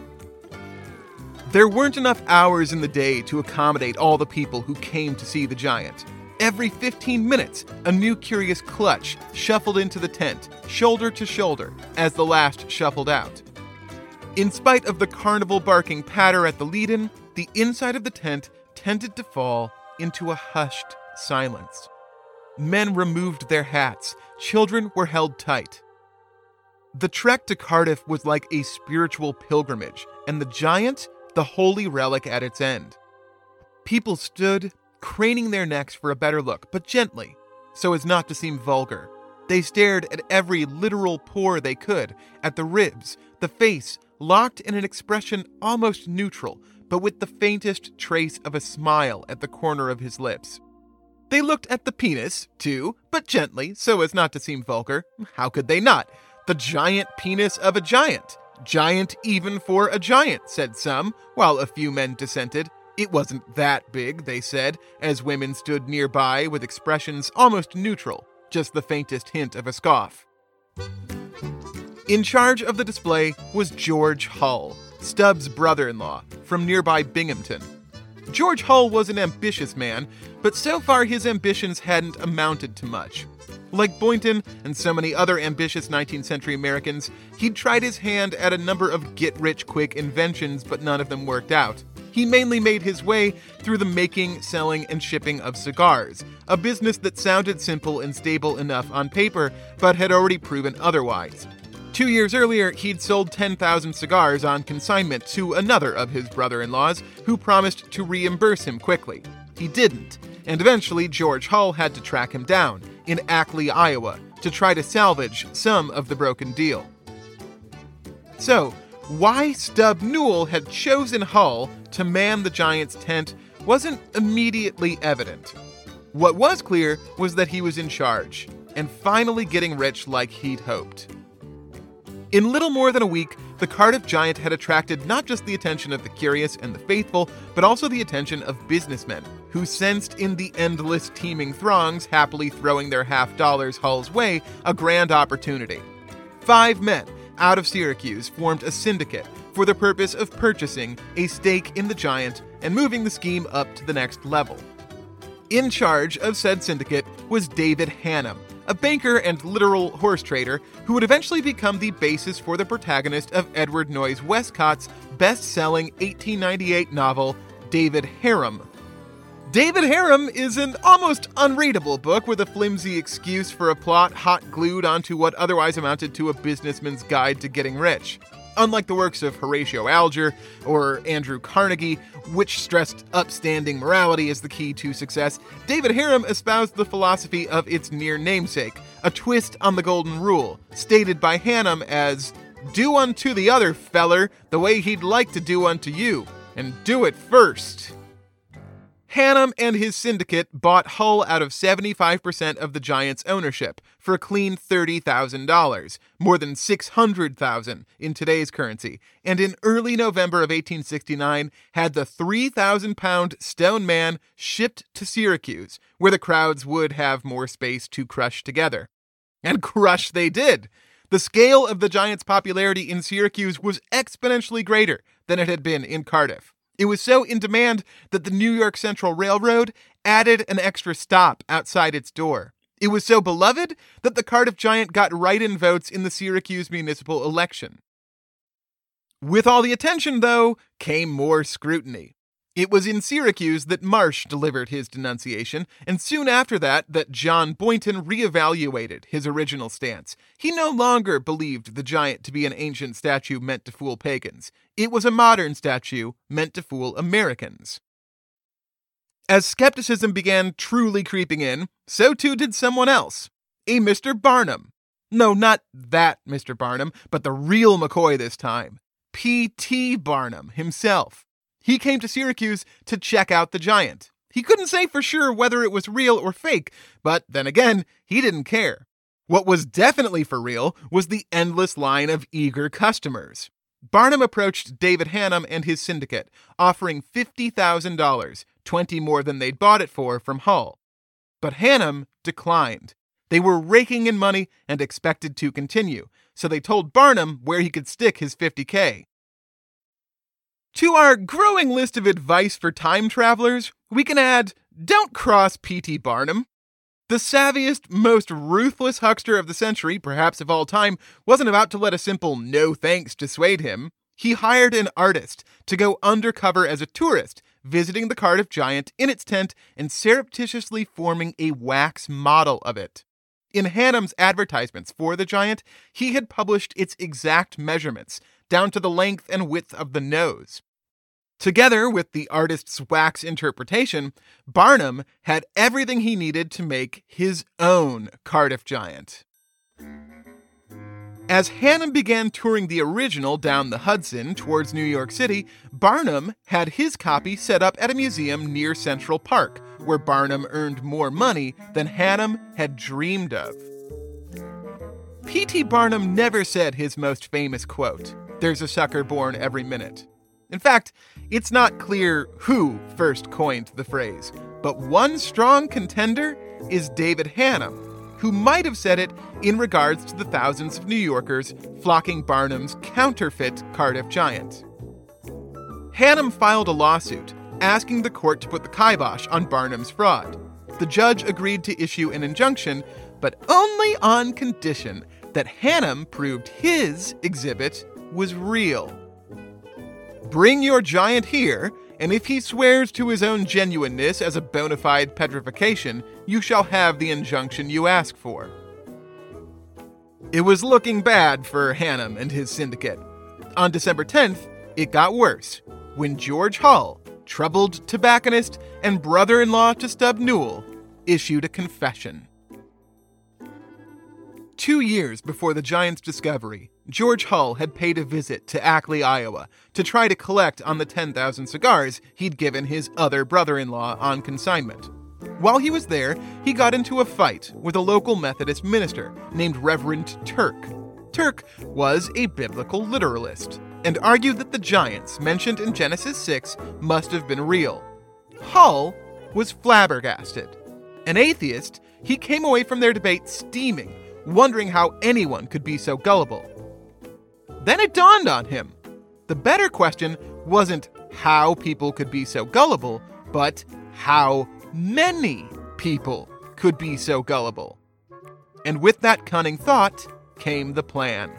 There weren't enough hours in the day to accommodate all the people who came to see the giant. Every 15 minutes, a new curious clutch shuffled into the tent, shoulder to shoulder, as the last shuffled out. In spite of the carnival barking patter at the lead-in, the inside of the tent tended to fall into a hushed silence. Men removed their hats, children were held tight. The trek to Cardiff was like a spiritual pilgrimage, and the giant, the holy relic at its end. People stood, craning their necks for a better look, but gently, so as not to seem vulgar. They stared at every literal pore they could, at the ribs, the face, locked in an expression almost neutral, but with the faintest trace of a smile at the corner of his lips. They looked at the penis, too, but gently, so as not to seem vulgar. How could they not? The giant penis of a giant. Giant even for a giant, said some, while a few men dissented. It wasn't that big, they said, as women stood nearby with expressions almost neutral, just the faintest hint of a scoff. In charge of the display was George Hull, Stubbs' brother-in-law, from nearby Binghamton. George Hull was an ambitious man, but so far his ambitions hadn't amounted to much. Like Boynton and so many other ambitious 19th century Americans, he'd tried his hand at a number of get-rich-quick inventions, but none of them worked out. He mainly made his way through the making, selling, and shipping of cigars, a business that sounded simple and stable enough on paper, but had already proven otherwise. 2 years earlier, he'd sold 10,000 cigars on consignment to another of his brother-in-laws, who promised to reimburse him quickly. He didn't, and eventually George Hull had to track him down in Ackley, Iowa, to try to salvage some of the broken deal. So, why Stub Newell had chosen Hull to man the Giant's tent wasn't immediately evident. What was clear was that he was in charge, and finally getting rich like he'd hoped. In little more than a week, the Cardiff Giant had attracted not just the attention of the curious and the faithful, but also the attention of businessmen, who sensed in the endless teeming throngs happily throwing their $50 Hull's way a grand opportunity. 5 men out of Syracuse formed a syndicate for the purpose of purchasing a stake in the Giant and moving the scheme up to the next level. In charge of said syndicate was David Hannum, a banker and literal horse trader who would eventually become the basis for the protagonist of Edward Noyes Westcott's best-selling 1898 novel, David Harum. David Harum is an almost unreadable book with a flimsy excuse for a plot hot glued onto what otherwise amounted to a businessman's guide to getting rich. Unlike the works of Horatio Alger or Andrew Carnegie, which stressed upstanding morality as the key to success, David Harum espoused the philosophy of its near namesake, a twist on the golden rule, stated by Hannum as, "Do unto the other feller the way he'd like to do unto you, and do it first." Hannum and his syndicate bought Hull out of 75% of the Giant's ownership for a clean $30,000, more than $600,000 in today's currency, and in early November of 1869 had the 3,000-pound Stone Man shipped to Syracuse, where the crowds would have more space to crush together. And crush they did! The scale of the Giant's popularity in Syracuse was exponentially greater than it had been in Cardiff. It was so in demand that the New York Central Railroad added an extra stop outside its door. It was so beloved that the Cardiff Giant got write-in votes in the Syracuse municipal election. With all the attention, though, came more scrutiny. It was in Syracuse that Marsh delivered his denunciation, and soon after that John Boynton reevaluated his original stance. He no longer believed the Giant to be an ancient statue meant to fool pagans. It was a modern statue meant to fool Americans. As skepticism began truly creeping in, so too did someone else, a Mr. Barnum. No, not that Mr. Barnum, but the real McCoy this time. P.T. Barnum himself. He came to Syracuse to check out the Giant. He couldn't say for sure whether it was real or fake, but then again, he didn't care. What was definitely for real was the endless line of eager customers. Barnum approached David Hannum and his syndicate, offering $50,000, 20 more than they'd bought it for from Hull. But Hannum declined. They were raking in money and expected to continue, so they told Barnum where he could stick his $50K. To our growing list of advice for time travelers, we can add, don't cross P.T. Barnum. The savviest, most ruthless huckster of the century, perhaps of all time, wasn't about to let a simple no thanks dissuade him. He hired an artist to go undercover as a tourist, visiting the Cardiff Giant in its tent and surreptitiously forming a wax model of it. In Hannum's advertisements for the Giant, he had published its exact measurements, down to the length and width of the nose. Together with the artist's wax interpretation, Barnum had everything he needed to make his own Cardiff Giant. As Hannum began touring the original down the Hudson towards New York City, Barnum had his copy set up at a museum near Central Park, where Barnum earned more money than Hannum had dreamed of. P.T. Barnum never said his most famous quote, "There's a sucker born every minute." In fact, it's not clear who first coined the phrase, but one strong contender is David Hannum, who might have said it in regards to the thousands of New Yorkers flocking Barnum's counterfeit Cardiff Giant. Hannum filed a lawsuit, asking the court to put the kibosh on Barnum's fraud. The judge agreed to issue an injunction, but only on condition that Hannum proved his exhibit was real. Bring your giant here, and if he swears to his own genuineness as a bona fide petrification, you shall have the injunction you ask for. It was looking bad for Hannum and his syndicate. On December 10th, it got worse when George Hull, troubled tobacconist and brother-in-law to Stub Newell, issued a confession. 2 years before the Giant's discovery, George Hull had paid a visit to Ackley, Iowa, to try to collect on the 10,000 cigars he'd given his other brother-in-law on consignment. While he was there, he got into a fight with a local Methodist minister named Reverend Turk. Turk was a biblical literalist and argued that the giants mentioned in Genesis 6 must have been real. Hull was flabbergasted. An atheist, he came away from their debate steaming, wondering how anyone could be so gullible. Then it dawned on him. The better question wasn't how people could be so gullible, but how many people could be so gullible. And with that cunning thought came the plan.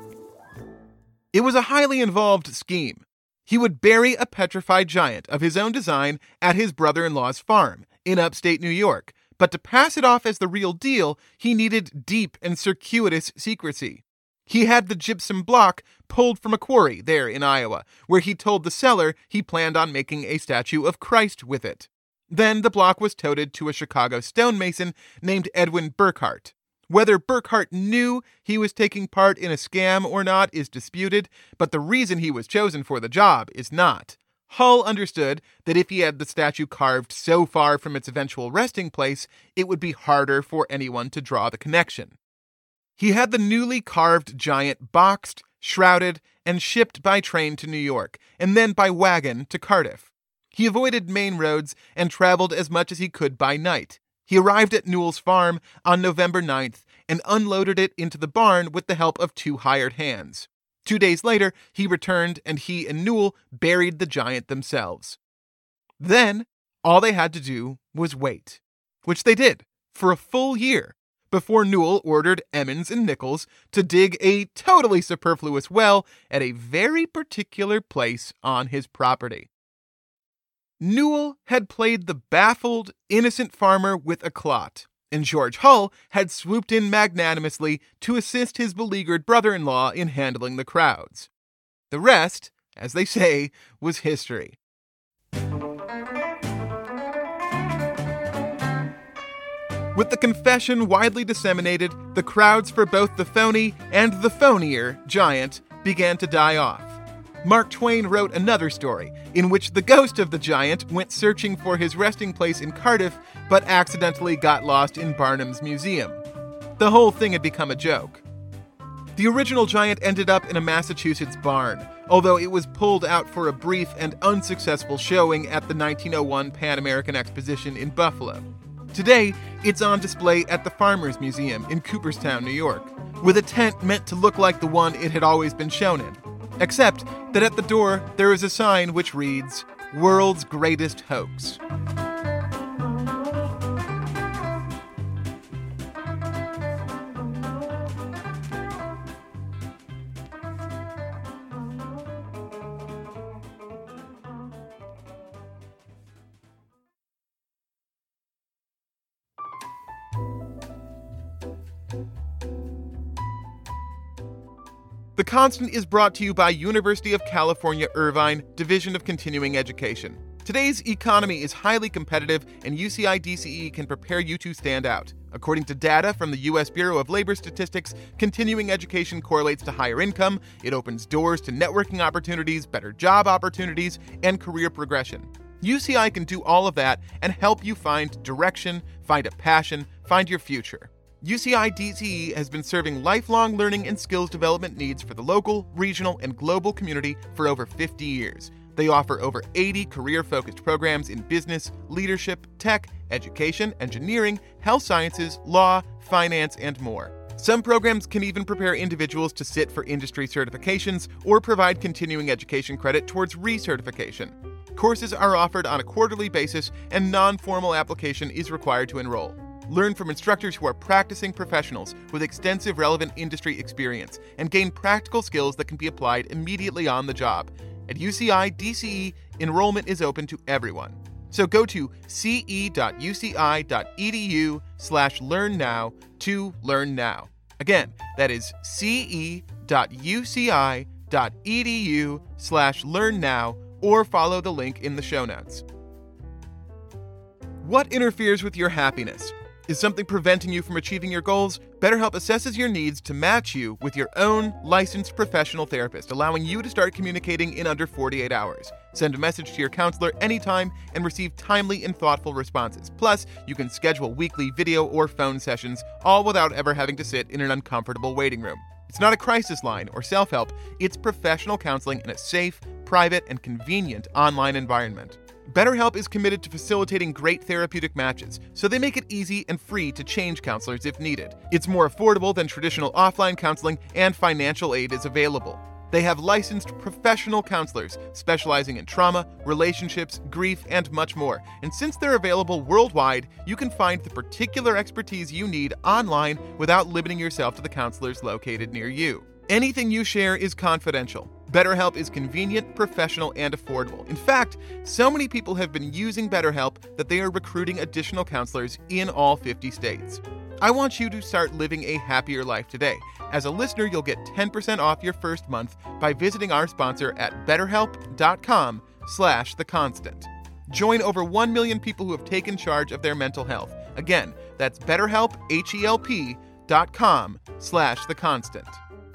It was a highly involved scheme. He would bury a petrified giant of his own design at his brother-in-law's farm in upstate New York, but to pass it off as the real deal, he needed deep and circuitous secrecy. He had the gypsum block pulled from a quarry there in Iowa, where he told the seller he planned on making a statue of Christ with it. Then the block was toted to a Chicago stonemason named Edwin Burkhart. Whether Burkhart knew he was taking part in a scam or not is disputed, but the reason he was chosen for the job is not. Hull understood that if he had the statue carved so far from its eventual resting place, it would be harder for anyone to draw the connection. He had the newly carved giant boxed, shrouded, and shipped by train to New York, and then by wagon to Cardiff. He avoided main roads and traveled as much as he could by night. He arrived at Newell's farm on November 9th and unloaded it into the barn with the help of 2 hired hands. 2 days later, he returned and he and Newell buried the giant themselves. Then, all they had to do was wait, which they did for a full year, before Newell ordered Emmons and Nichols to dig a totally superfluous well at a very particular place on his property. Newell had played the baffled, innocent farmer with a clot, and George Hull had swooped in magnanimously to assist his beleaguered brother-in-law in handling the crowds. The rest, as they say, was history. With the confession widely disseminated, the crowds for both the phony and the phonier giant began to die off. Mark Twain wrote another story, in which the ghost of the giant went searching for his resting place in Cardiff, but accidentally got lost in Barnum's museum. The whole thing had become a joke. The original giant ended up in a Massachusetts barn, although it was pulled out for a brief and unsuccessful showing at the 1901 Pan American Exposition in Buffalo. Today, it's on display at the Farmers Museum in Cooperstown, New York, with a tent meant to look like the one it had always been shown in. Except that at the door, there is a sign which reads, "World's Greatest Hoax." The Constant is brought to you by University of California, Irvine, Division of Continuing Education. Today's economy is highly competitive, and UCI DCE can prepare you to stand out. According to data from the U.S. Bureau of Labor Statistics, continuing education correlates to higher income, it opens doors to networking opportunities, better job opportunities, and career progression. UCI can do all of that and help you find direction, find a passion, find your future. UCI DCE has been serving lifelong learning and skills development needs for the local, regional, and global community for over 50 years. They offer over 80 career-focused programs in business, leadership, tech, education, engineering, health sciences, law, finance, and more. Some programs can even prepare individuals to sit for industry certifications or provide continuing education credit towards recertification. Courses are offered on a quarterly basis, and non-formal application is required to enroll. Learn from instructors who are practicing professionals with extensive relevant industry experience and gain practical skills that can be applied immediately on the job. At UCI DCE, enrollment is open to everyone. So go to ce.uci.edu/learnnow to learn now. Again, that is ce.uci.edu/learn now, or follow the link in the show notes. What interferes with your happiness? Is something preventing you from achieving your goals? BetterHelp assesses your needs to match you with your own licensed professional therapist, allowing you to start communicating in under 48 hours. Send a message to your counselor anytime and receive timely and thoughtful responses. Plus, you can schedule weekly video or phone sessions, all without ever having to sit in an uncomfortable waiting room. It's not a crisis line or self-help, it's professional counseling in a safe, private, and convenient online environment. BetterHelp is committed to facilitating great therapeutic matches, so they make it easy and free to change counselors if needed. It's more affordable than traditional offline counseling, and financial aid is available. They have licensed professional counselors specializing in trauma, relationships, grief, and much more. And since they're available worldwide, you can find the particular expertise you need online without limiting yourself to the counselors located near you. Anything you share is confidential. BetterHelp is convenient, professional, and affordable. In fact, so many people have been using BetterHelp that they are recruiting additional counselors in all 50 states. I want you to start living a happier life today. As a listener, you'll get 10% off your first month by visiting our sponsor at betterhelp.com/theconstant. Join over 1 million people who have taken charge of their mental health. Again, that's BetterHelp, HELP.com/theconstant.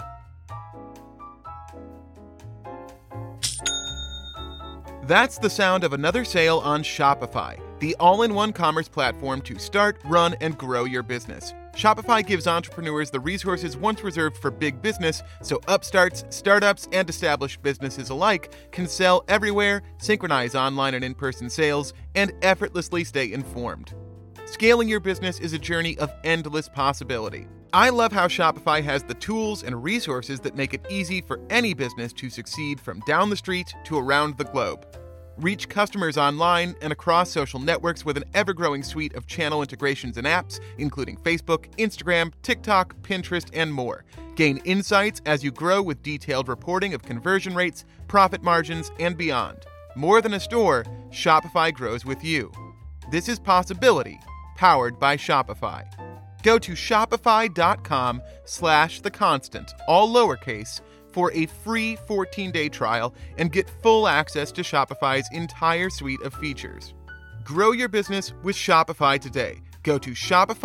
That's the sound of another sale on Shopify, the all-in-one commerce platform to start, run, and grow your business. Shopify gives entrepreneurs the resources once reserved for big business, so upstarts, startups, and established businesses alike can sell everywhere, synchronize online and in-person sales, and effortlessly stay informed. Scaling your business is a journey of endless possibility. I love how Shopify has the tools and resources that make it easy for any business to succeed from down the street to around the globe. Reach customers online and across social networks with an ever-growing suite of channel integrations and apps, including Facebook, Instagram, TikTok, Pinterest, and more. Gain insights as you grow with detailed reporting of conversion rates, profit margins, and beyond. More than a store, Shopify grows with you. This is possibility, powered by Shopify. Go to shopify.com/theconstant, all lowercase, for a free 14-day trial and get full access to Shopify's entire suite of features. Grow your business with Shopify today. Go to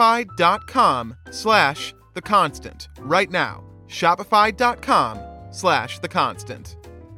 shopify.com/theconstant right now. Shopify.com/theconstant.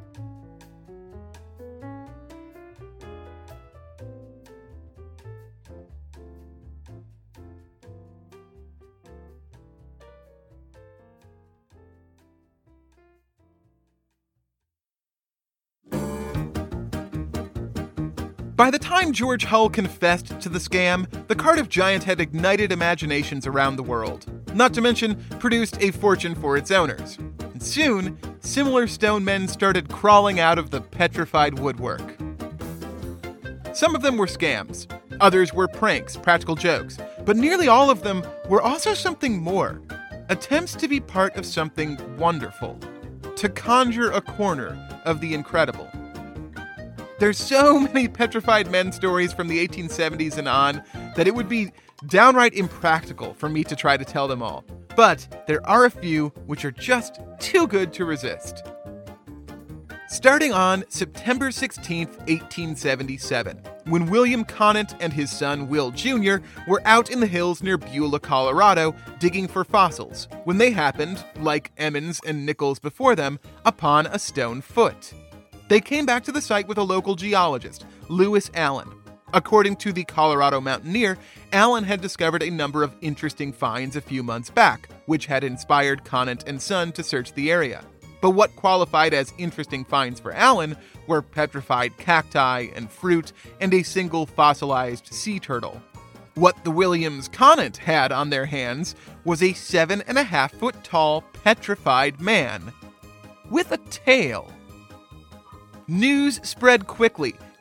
By the time George Hull confessed to the scam, the Cardiff Giant had ignited imaginations around the world, not to mention produced a fortune for its owners. And soon, similar stone men started crawling out of the petrified woodwork. Some of them were scams, others were pranks, practical jokes, but nearly all of them were also something more. Attempts to be part of something wonderful, to conjure a corner of the incredible. There's so many petrified men stories from the 1870s and on that it would be downright impractical for me to try to tell them all. But there are a few which are just too good to resist. Starting on September 16, 1877, when William Conant and his son Will Jr. were out in the hills near Beulah, Colorado, digging for fossils, when they happened, like Emmons and Nichols before them, upon a stone foot. They came back to the site with a local geologist, Lewis Allen. According to the Colorado Mountaineer, Allen had discovered a number of interesting finds a few months back, which had inspired Conant and Son to search the area. But what qualified as interesting finds for Allen were petrified cacti and fruit and a single fossilized sea turtle. What the Williams Conant had on their hands was a 7.5-foot tall petrified man with a tail. News spread quickly,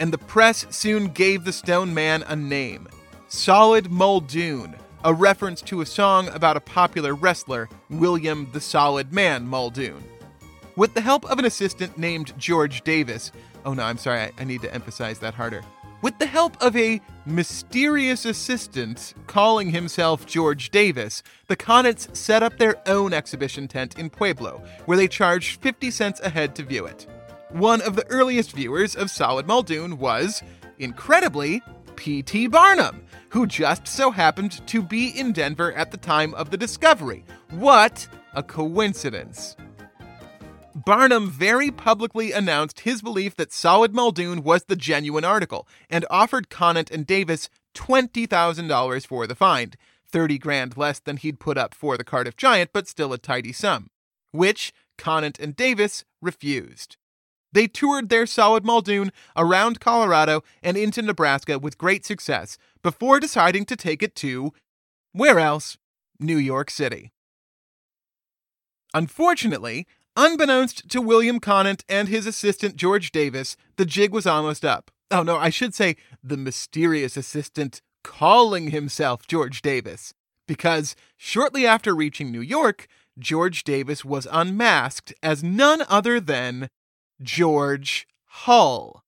and the press soon gave the Stone Man a name, Solid Muldoon, a reference to a song about a popular wrestler, William the Solid Man Muldoon. With the help of an assistant named George Davis, I need to emphasize that harder. With the help of a mysterious assistant calling himself George Davis, the Conants set up their own exhibition tent in Pueblo, where they charged 50 cents a head to view it. One of the earliest viewers of Solid Muldoon was, incredibly, P.T. Barnum, who just so happened to be in Denver at the time of the discovery. What a coincidence. Barnum very publicly announced his belief that Solid Muldoon was the genuine article and offered Conant and Davis $20,000 for the find, $30,000 less than he'd put up for the Cardiff Giant, but still a tidy sum, which Conant and Davis refused. They toured their Solid Muldoon around Colorado and into Nebraska with great success before deciding to take it to, where else? New York City. Unfortunately, unbeknownst to William Conant and his assistant George Davis, the jig was almost up. Oh no, I should say the mysterious assistant calling himself George Davis, because shortly after reaching New York, George Davis was unmasked as none other than George Hull.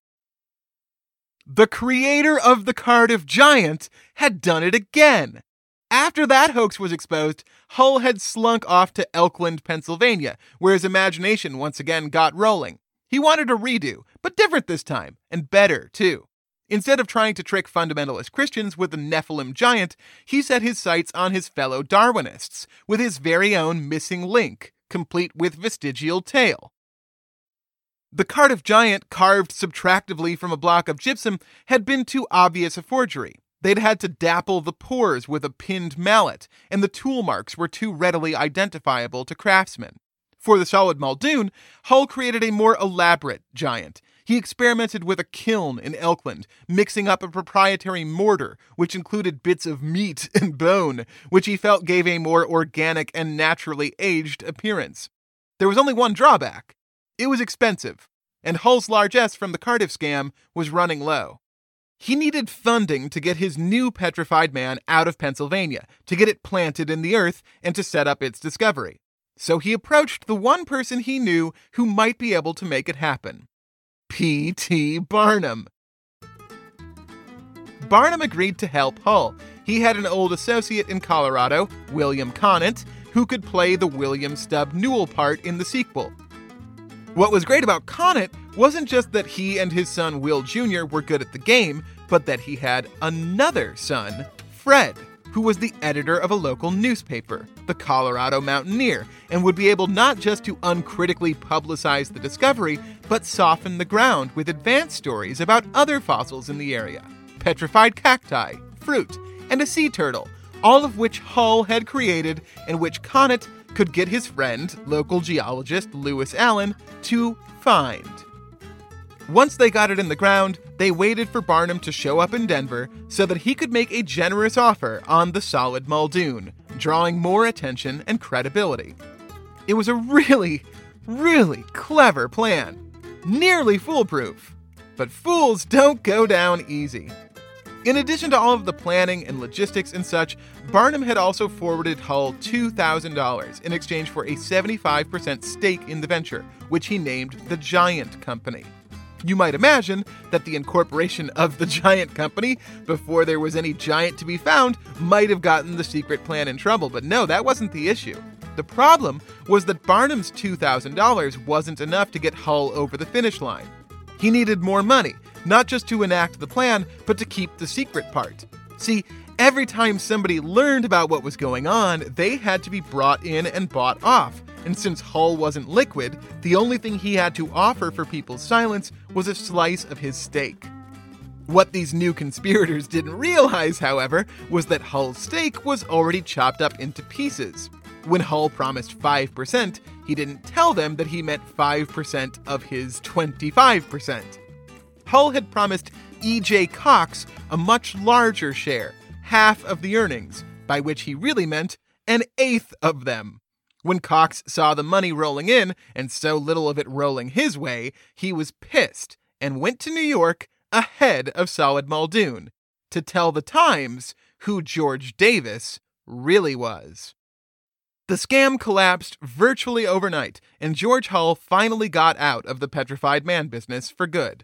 The creator of the Cardiff Giant had done it again. After that hoax was exposed, Hull had slunk off to Elkland, Pennsylvania, where his imagination once again got rolling. He wanted a redo, but different this time, and better, too. Instead of trying to trick fundamentalist Christians with the Nephilim giant, he set his sights on his fellow Darwinists, with his very own missing link, complete with vestigial tail. The Cardiff Giant, carved subtractively from a block of gypsum, had been too obvious a forgery. They'd had to dapple the pores with a pinned mallet, and the tool marks were too readily identifiable to craftsmen. For the Solid Muldoon, Hull created a more elaborate giant. He experimented with a kiln in Elkland, mixing up a proprietary mortar, which included bits of meat and bone, which he felt gave a more organic and naturally aged appearance. There was only one drawback. It was expensive, and Hull's largesse from the Cardiff scam was running low. He needed funding to get his new petrified man out of Pennsylvania, to get it planted in the earth, and to set up its discovery. So he approached the one person he knew who might be able to make it happen. P.T. Barnum. Barnum agreed to help Hull. He had an old associate in Colorado, William Conant, who could play the William Stubb Newell part in the sequel. What was great about Conant wasn't just that he and his son Will Jr. were good at the game, but that he had another son, Fred, who was the editor of a local newspaper, the Colorado Mountaineer, and would be able not just to uncritically publicize the discovery, but soften the ground with advanced stories about other fossils in the area, petrified cacti, fruit, and a sea turtle, all of which Hull had created and which Conant could get his friend, local geologist Lewis Allen, to find. Once they got it in the ground, they waited for Barnum to show up in Denver so that he could make a generous offer on the Solid Muldoon, drawing more attention and credibility. It was a really, really clever plan. Nearly foolproof. But fools don't go down easy. In addition to all of the planning and logistics and such, Barnum had also forwarded Hull $2,000 in exchange for a 75% stake in the venture, which he named the Giant Company. You might imagine that the incorporation of the Giant Company, before there was any giant to be found, might have gotten the secret plan in trouble, but no, that wasn't the issue. The problem was that Barnum's $2,000 wasn't enough to get Hull over the finish line. He needed more money, not just to enact the plan, but to keep the secret part. See, every time somebody learned about what was going on, they had to be brought in and bought off. And since Hull wasn't liquid, the only thing he had to offer for people's silence was a slice of his steak. What these new conspirators didn't realize, however, was that Hull's steak was already chopped up into pieces. When Hull promised 5%, he didn't tell them that he meant 5% of his 25%. Hull had promised E.J. Cox a much larger share, half of the earnings, by which he really meant an eighth of them. When Cox saw the money rolling in, and so little of it rolling his way, he was pissed, and went to New York ahead of Solid Muldoon to tell the Times who George Davis really was. The scam collapsed virtually overnight, and George Hull finally got out of the petrified man business for good.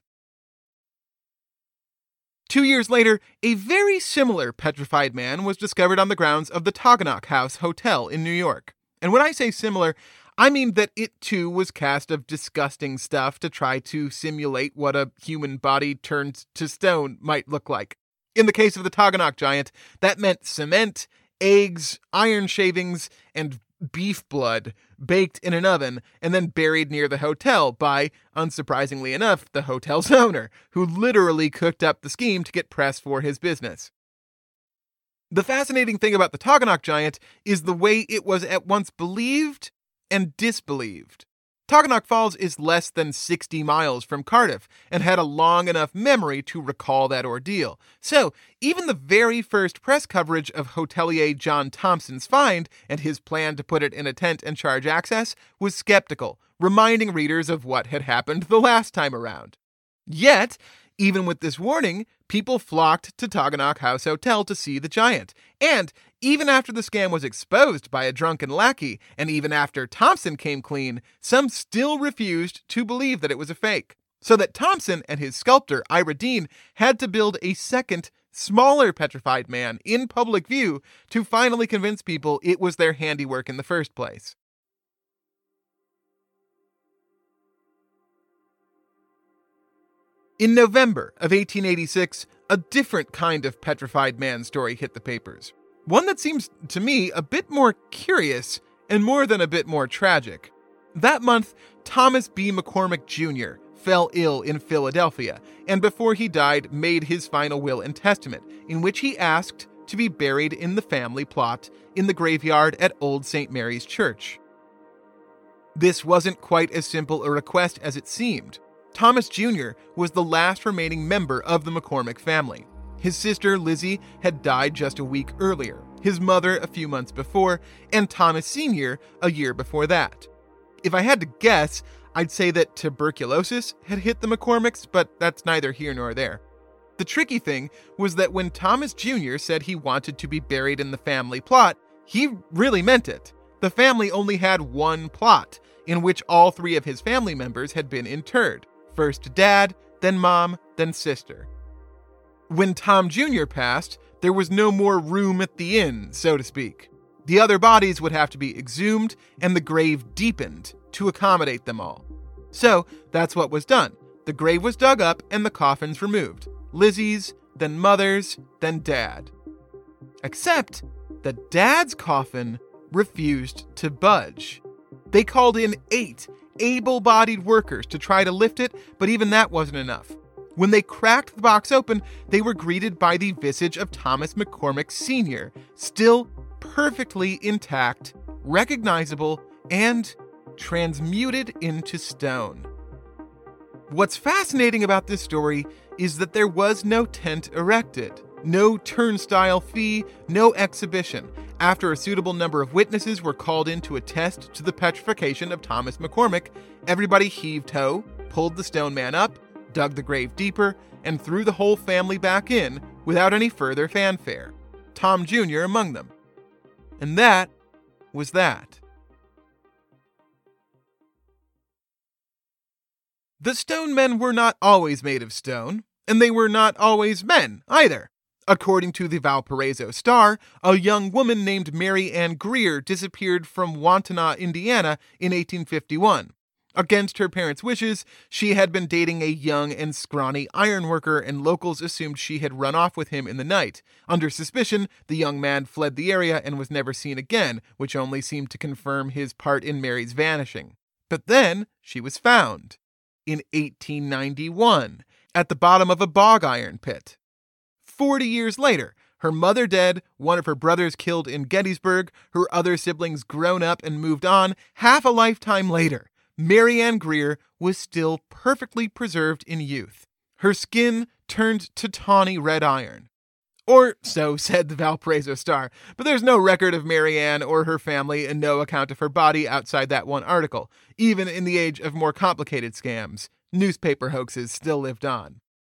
2 years later, a very similar petrified man was discovered on the grounds of the Togonock House Hotel in New York. And when I say similar, I mean that it too was cast of disgusting stuff to try to simulate what a human body turned to stone might look like. In the case of the Togonock giant, that meant cement, eggs, iron shavings, and beef blood baked in an oven and then buried near the hotel by, unsurprisingly enough, the hotel's owner, who literally cooked up the scheme to get press for his business. The fascinating thing about the Togonock giant is the way it was at once believed and disbelieved. Togonock Falls is less than 60 miles from Cardiff and had a long enough memory to recall that ordeal. So, even the very first press coverage of hotelier John Thompson's find and his plan to put it in a tent and charge access was skeptical, reminding readers of what had happened the last time around. Yet, even with this warning, people flocked to Togonock House Hotel to see the giant. And even after the scam was exposed by a drunken lackey, and even after Thompson came clean, some still refused to believe that it was a fake. So that Thompson and his sculptor, Ira Dean, had to build a second, smaller petrified man in public view to finally convince people it was their handiwork in the first place. In November of 1886, a different kind of petrified man story hit the papers. One that seems to me a bit more curious and more than a bit more tragic. That month, Thomas B. McCormick Jr. fell ill in Philadelphia, and before he died, made his final will and testament, in which he asked to be buried in the family plot in the graveyard at Old St. Mary's Church. This wasn't quite as simple a request as it seemed. Thomas Jr. was the last remaining member of the McCormick family. His sister, Lizzie, had died just a week earlier, his mother a few months before, and Thomas Sr. a year before that. If I had to guess, I'd say that tuberculosis had hit the McCormicks, but that's neither here nor there. The tricky thing was that when Thomas Jr. said he wanted to be buried in the family plot, he really meant it. The family only had one plot, in which all three of his family members had been interred. First dad, then mom, then sister. When Tom Jr. passed, there was no more room at the inn, so to speak. The other bodies would have to be exhumed and the grave deepened to accommodate them all. So that's what was done. The grave was dug up and the coffins removed. Lizzie's, then mother's, then dad. Except that dad's coffin refused to budge. They called in 8 able-bodied workers to try to lift it, but even that wasn't enough. When they cracked the box open, they were greeted by the visage of Thomas McCormick Sr., still perfectly intact, recognizable, and transmuted into stone. What's fascinating about this story is that there was no tent erected, no turnstile fee, no exhibition. After a suitable number of witnesses were called in to attest to the petrification of Thomas McCormick, everybody heaved ho, pulled the stone man up, dug the grave deeper, and threw the whole family back in without any further fanfare, Tom Jr. among them. And that was that. The stone men were not always made of stone, and they were not always men either. According to the Valparaiso Star, a young woman named Mary Ann Greer disappeared from Wantagh, Indiana in 1851. Against her parents' wishes, she had been dating a young and scrawny ironworker, and locals assumed she had run off with him in the night. Under suspicion, the young man fled the area and was never seen again, which only seemed to confirm his part in Mary's vanishing. But then she was found in 1891 at the bottom of a bog iron pit. 40 years later, her mother dead, one of her brothers killed in Gettysburg, her other siblings grown up and moved on, half a lifetime later, Mary Ann Greer was still perfectly preserved in youth. Her skin turned to tawny red iron. Or so said the Valparaiso Star, but there's no record of Mary Ann or her family and no account of her body outside that one article, even in the age of more complicated scams. newspaper hoaxes still lived on.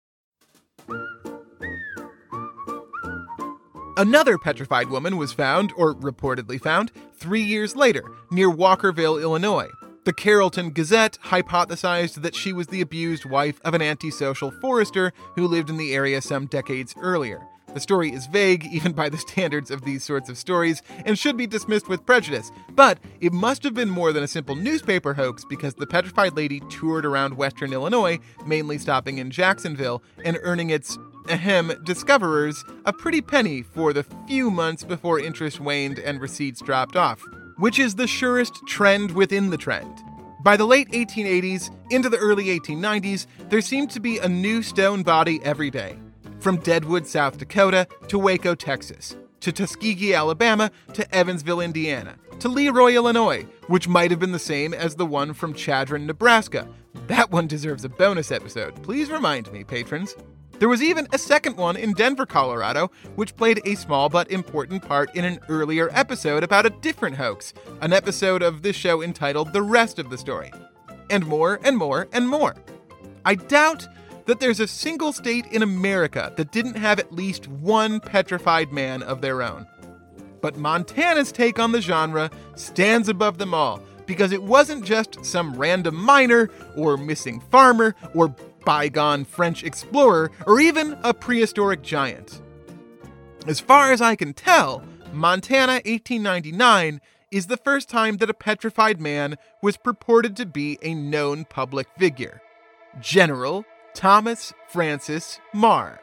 Another petrified woman was found, or reportedly found, 3 years later, near Walkerville, Illinois. The Carrollton Gazette hypothesized that she was the abused wife of an antisocial forester who lived in the area some decades earlier. The story is vague, even by the standards of these sorts of stories, and should be dismissed with prejudice. But it must have been more than a simple newspaper hoax, because the petrified lady toured around western Illinois, mainly stopping in Jacksonville, and earning its discoverers a pretty penny for the few months before interest waned and receipts dropped off, which is the surest trend within the trend. By the late 1880s into the early 1890s, there seemed to be a new stone body every day. From Deadwood, South Dakota, to Waco, Texas, to Tuskegee, Alabama, to Evansville, Indiana, to Leroy, Illinois, which might have been the same as the one from Chadron, Nebraska. That one deserves a bonus episode. Please remind me, patrons. There was even a second one in Denver, Colorado, which played a small but important part in an earlier episode about a different hoax, an episode of this show entitled The Rest of the Story. And more and more and more. I doubt that there's a single state in America that didn't have at least one petrified man of their own. But Montana's take on the genre stands above them all, because it wasn't just some random miner, or missing farmer, or bygone French explorer, or even a prehistoric giant. As far as I can tell, Montana 1899 is the first time that a petrified man was purported to be a known public figure. General Thomas Francis Meagher.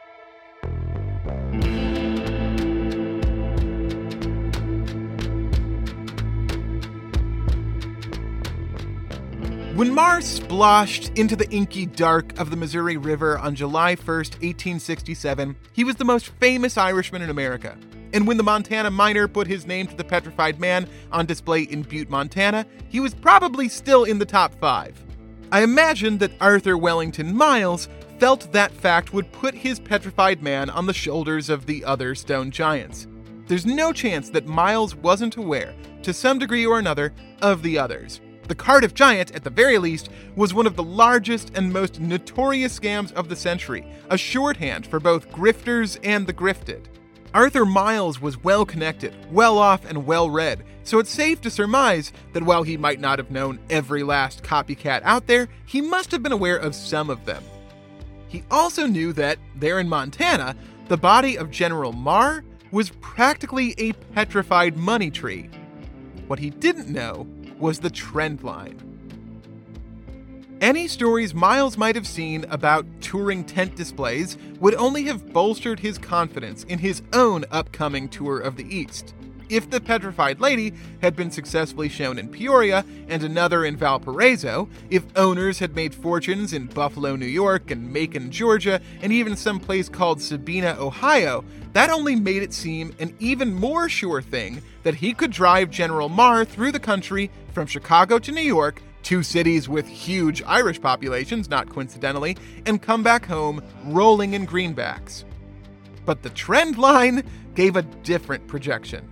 When Meagher splashed into the inky dark of the Missouri River on July 1st, 1867, he was the most famous Irishman in America. And when the Montana miner put his name to the petrified man on display in Butte, Montana, he was probably still in the top 5. I imagine that Arthur Wellington Miles felt that fact would put his petrified man on the shoulders of the other stone giants. There's no chance that Miles wasn't aware, to some degree or another, of the others. The Cardiff Giant, at the very least, was one of the largest and most notorious scams of the century, a shorthand for both grifters and the grifted. Arthur Miles was well-connected, well-off, and well-read, so it's safe to surmise that while he might not have known every last copycat out there, he must have been aware of some of them. He also knew that, there in Montana, the body of General Meagher was practically a petrified money tree. What he didn't know was the trend line. Any stories Miles might have seen about touring tent displays would only have bolstered his confidence in his own upcoming tour of the East. If the petrified lady had been successfully shown in Peoria and another in Valparaiso, if owners had made fortunes in Buffalo, New York, and Macon, Georgia, and even some place called Sabina, Ohio, that only made it seem an even more sure thing that he could drive General Meagher through the country from Chicago to New York, 2 cities with huge Irish populations, not coincidentally, and come back home rolling in greenbacks. But the trend line gave a different projection.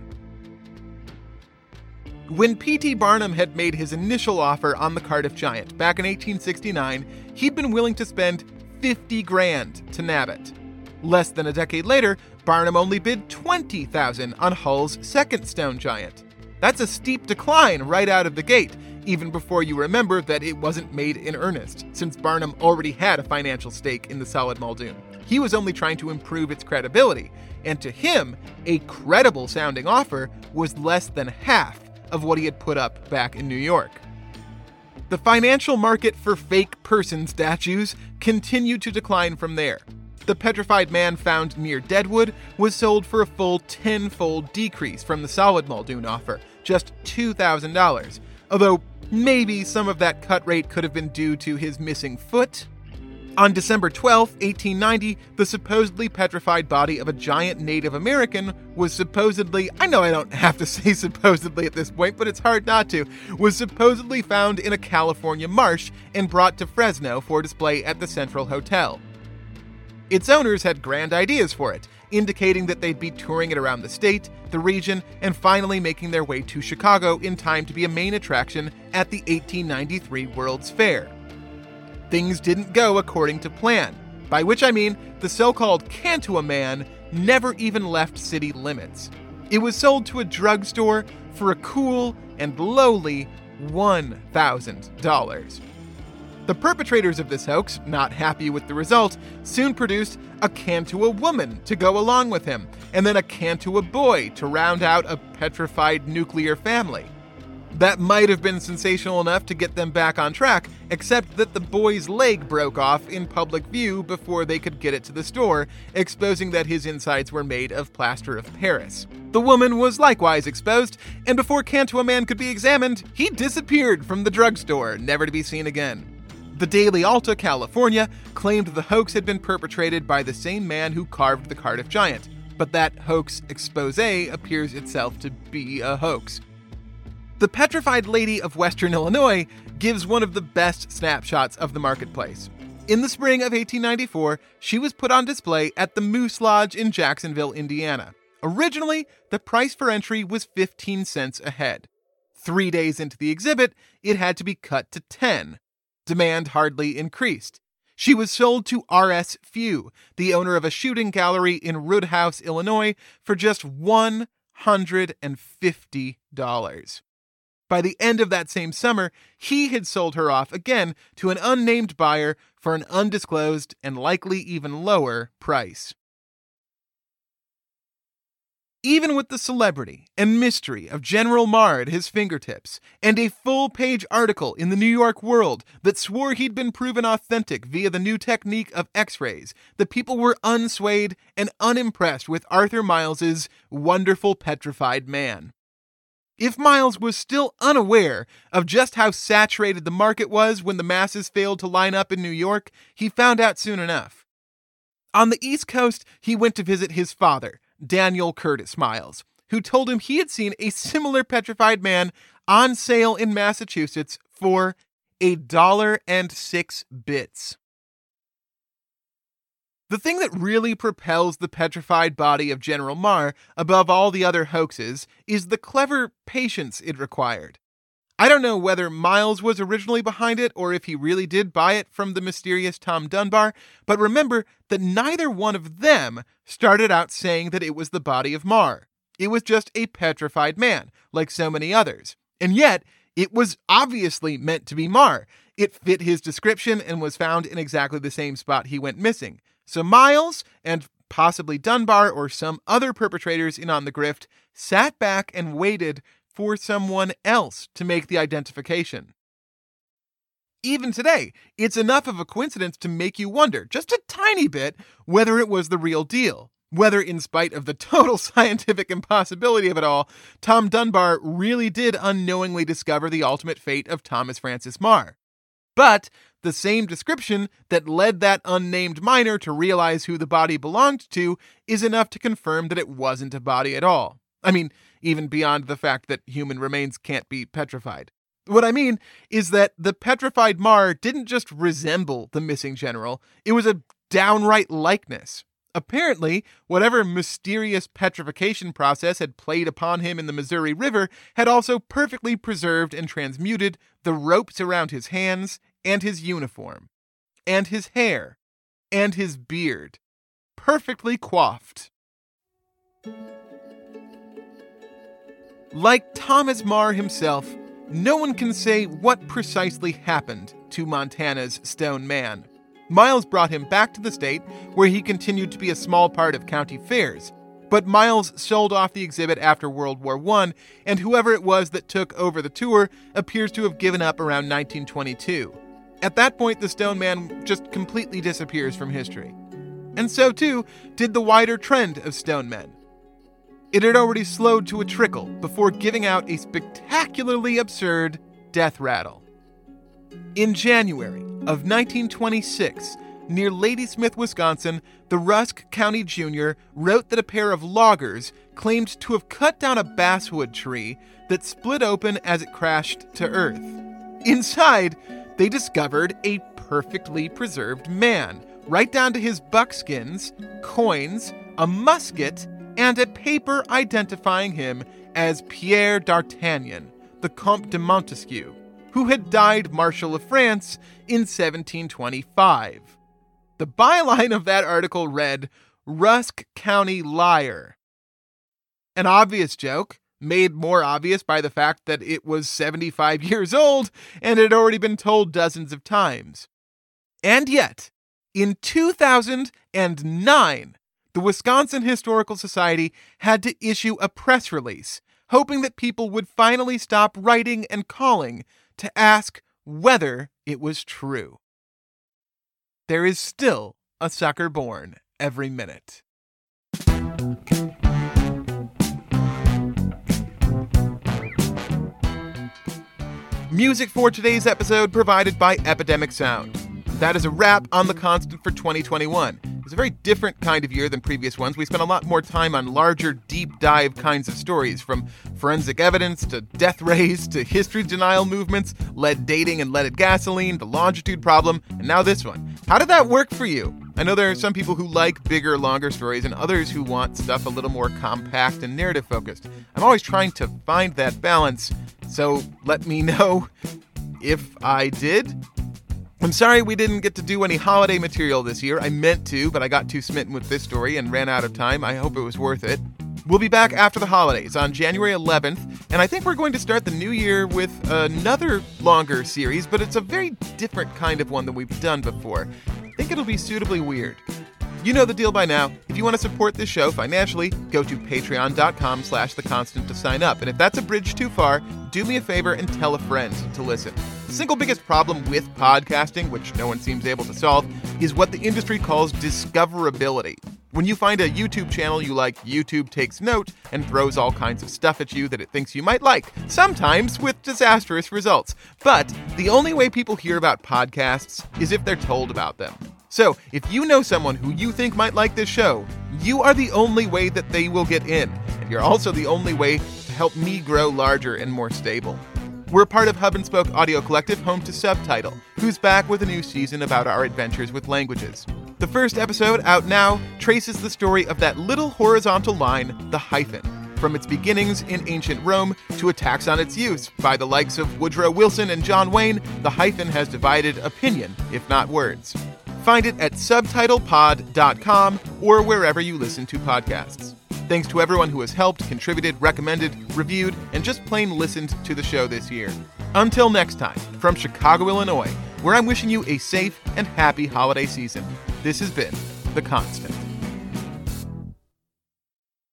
When P.T. Barnum had made his initial offer on the Cardiff Giant back in 1869, he'd been willing to spend $50,000 to nab it. Less than a decade later, Barnum only bid $20,000 on Hull's second stone giant. That's a steep decline right out of the gate, even before you remember that it wasn't made in earnest, since Barnum already had a financial stake in the solid Muldoon. He was only trying to improve its credibility, and to him, a credible-sounding offer was less than half of what he had put up back in New York. The financial market for fake person statues continued to decline from there. The petrified man found near Deadwood was sold for a full 10-fold decrease from the solid Muldoon offer, just $2,000, although maybe some of that cut rate could have been due to his missing foot. On December 12, 1890, the supposedly petrified body of a giant Native American was supposedly, I know I don't have to say supposedly at this point, but it's hard not to, was supposedly found in a California marsh and brought to Fresno for display at the Central Hotel. Its owners had grand ideas for it, indicating that they'd be touring it around the state, the region, and finally making their way to Chicago in time to be a main attraction at the 1893 World's Fair. things didn't go according to plan, by which I mean the so-called Cantua Man never even left city limits. It was sold to a drugstore for a cool and lowly $1,000. The perpetrators of this hoax, not happy with the result, soon produced a Cantua woman to go along with him, and then a Cantua boy to round out a petrified nuclear family. That might have been sensational enough to get them back on track, except that the boy's leg broke off in public view before they could get it to the store, exposing that his insides were made of plaster of Paris. The woman was likewise exposed, and before Cantua Man could be examined, he disappeared from the drugstore, never to be seen again. The Daily Alta, California, claimed the hoax had been perpetrated by the same man who carved the Cardiff Giant, but that hoax expose appears itself to be a hoax. The Petrified Lady of Western Illinois gives one of the best snapshots of the marketplace. In the spring of 1894, she was put on display at the Moose Lodge in Jacksonville, Indiana. Originally, the price for entry was 15 cents a head. 3 days into the exhibit, it had to be cut to 10. Demand hardly increased. She was sold to R.S. Few, the owner of a shooting gallery in Roodhouse, Illinois, for just $150. By the end of that same summer, he had sold her off again to an unnamed buyer for an undisclosed and likely even lower price. Even with the celebrity and mystery of General Marr at his fingertips, and a full-page article in the New York World that swore he'd been proven authentic via the new technique of X-rays, the people were unswayed and unimpressed with Arthur Miles's wonderful petrified man. If Miles was still unaware of just how saturated the market was when the masses failed to line up in New York, he found out soon enough. On the East Coast, he went to visit his father, Daniel Curtis Miles, who told him he had seen a similar petrified man on sale in Massachusetts for $1.06. The thing that really propels the petrified body of General Marr above all the other hoaxes is the clever patience it required. I don't know whether Miles was originally behind it or if he really did buy it from the mysterious Tom Dunbar, but remember that neither one of them started out saying that it was the body of Marr. It was just a petrified man, like so many others. And yet, it was obviously meant to be Marr. It fit his description and was found in exactly the same spot he went missing. So Miles, and possibly Dunbar or some other perpetrators in on the grift, sat back and waited for someone else to make the identification. Even today, it's enough of a coincidence to make you wonder, just a tiny bit, whether it was the real deal. Whether, in spite of the total scientific impossibility of it all, Tom Dunbar really did unknowingly discover the ultimate fate of Thomas Francis Marr. But the same description that led that unnamed miner to realize who the body belonged to is enough to confirm that it wasn't a body at all. I mean, even beyond the fact that human remains can't be petrified. What I mean is that the petrified Marr didn't just resemble the missing general, it was a downright likeness. Apparently, whatever mysterious petrification process had played upon him in the Missouri River had also perfectly preserved and transmuted the ropes around his hands and his uniform, and his hair, and his beard, perfectly coiffed. Like Thomas Marr himself, no one can say what precisely happened to Montana's Stone Man. Miles brought him back to the state, where he continued to be a small part of county fairs. But Miles sold off the exhibit after World War I, and whoever it was that took over the tour appears to have given up around 1922. At that point, the Stone Man just completely disappears from history. And so too did the wider trend of stone men. It had already slowed to a trickle before giving out a spectacularly absurd death rattle. In January of 1926, near Ladysmith, Wisconsin, the Rusk County Jr. wrote that a pair of loggers claimed to have cut down a basswood tree that split open as it crashed to earth. Inside, they discovered a perfectly preserved man, right down to his buckskins, coins, a musket, and a paper identifying him as Pierre d'Artagnan, the Comte de Montesquieu, who had died Marshal of France in 1725. The byline of that article read, "Rusk County Liar." An obvious joke, made more obvious by the fact that it was 75 years old and had already been told dozens of times. And yet, in 2009, the Wisconsin Historical Society had to issue a press release, hoping that people would finally stop writing and calling to ask whether it was true. There is still a sucker born every minute. Music for today's episode provided by Epidemic Sound. That is a wrap on The Constant for 2021. It's a very different kind of year than previous ones. We spent a lot more time on larger, deep dive kinds of stories, from forensic evidence to death rays to history denial movements, lead dating and leaded gasoline, the longitude problem, and now this one. How did that work for you? I know there are some people who like bigger, longer stories and others who want stuff a little more compact and narrative focused. I'm always trying to find that balance, so let me know if I did. I'm sorry we didn't get to do any holiday material this year. I meant to, but I got too smitten with this story and ran out of time. I hope it was worth it. We'll be back after the holidays on January 11th, and I think we're going to start the new year with another longer series, but it's a very different kind of one than we've done before. I think it'll be suitably weird. You know the deal by now. If you want to support this show financially, go to patreon.com/theconstant to sign up. And if that's a bridge too far, do me a favor and tell a friend to listen. The single biggest problem with podcasting, which no one seems able to solve, is what the industry calls discoverability. When you find a YouTube channel you like, YouTube takes note and throws all kinds of stuff at you that it thinks you might like, sometimes with disastrous results. But the only way people hear about podcasts is if they're told about them. So, if you know someone who you think might like this show, you are the only way that they will get in. And you're also the only way to help me grow larger and more stable. We're a part of Hub and Spoke Audio Collective, home to Subtitle, who's back with a new season about our adventures with languages. The first episode, out now, traces the story of that little horizontal line, the hyphen, from its beginnings in ancient Rome to attacks on its use by the likes of Woodrow Wilson and John Wayne. The hyphen has divided opinion, if not words. Find it at subtitlepod.com or wherever you listen to podcasts. Thanks to everyone who has helped, contributed, recommended, reviewed, and just plain listened to the show this year. Until next time, from Chicago, Illinois, where I'm wishing you a safe and happy holiday season, this has been The Constant.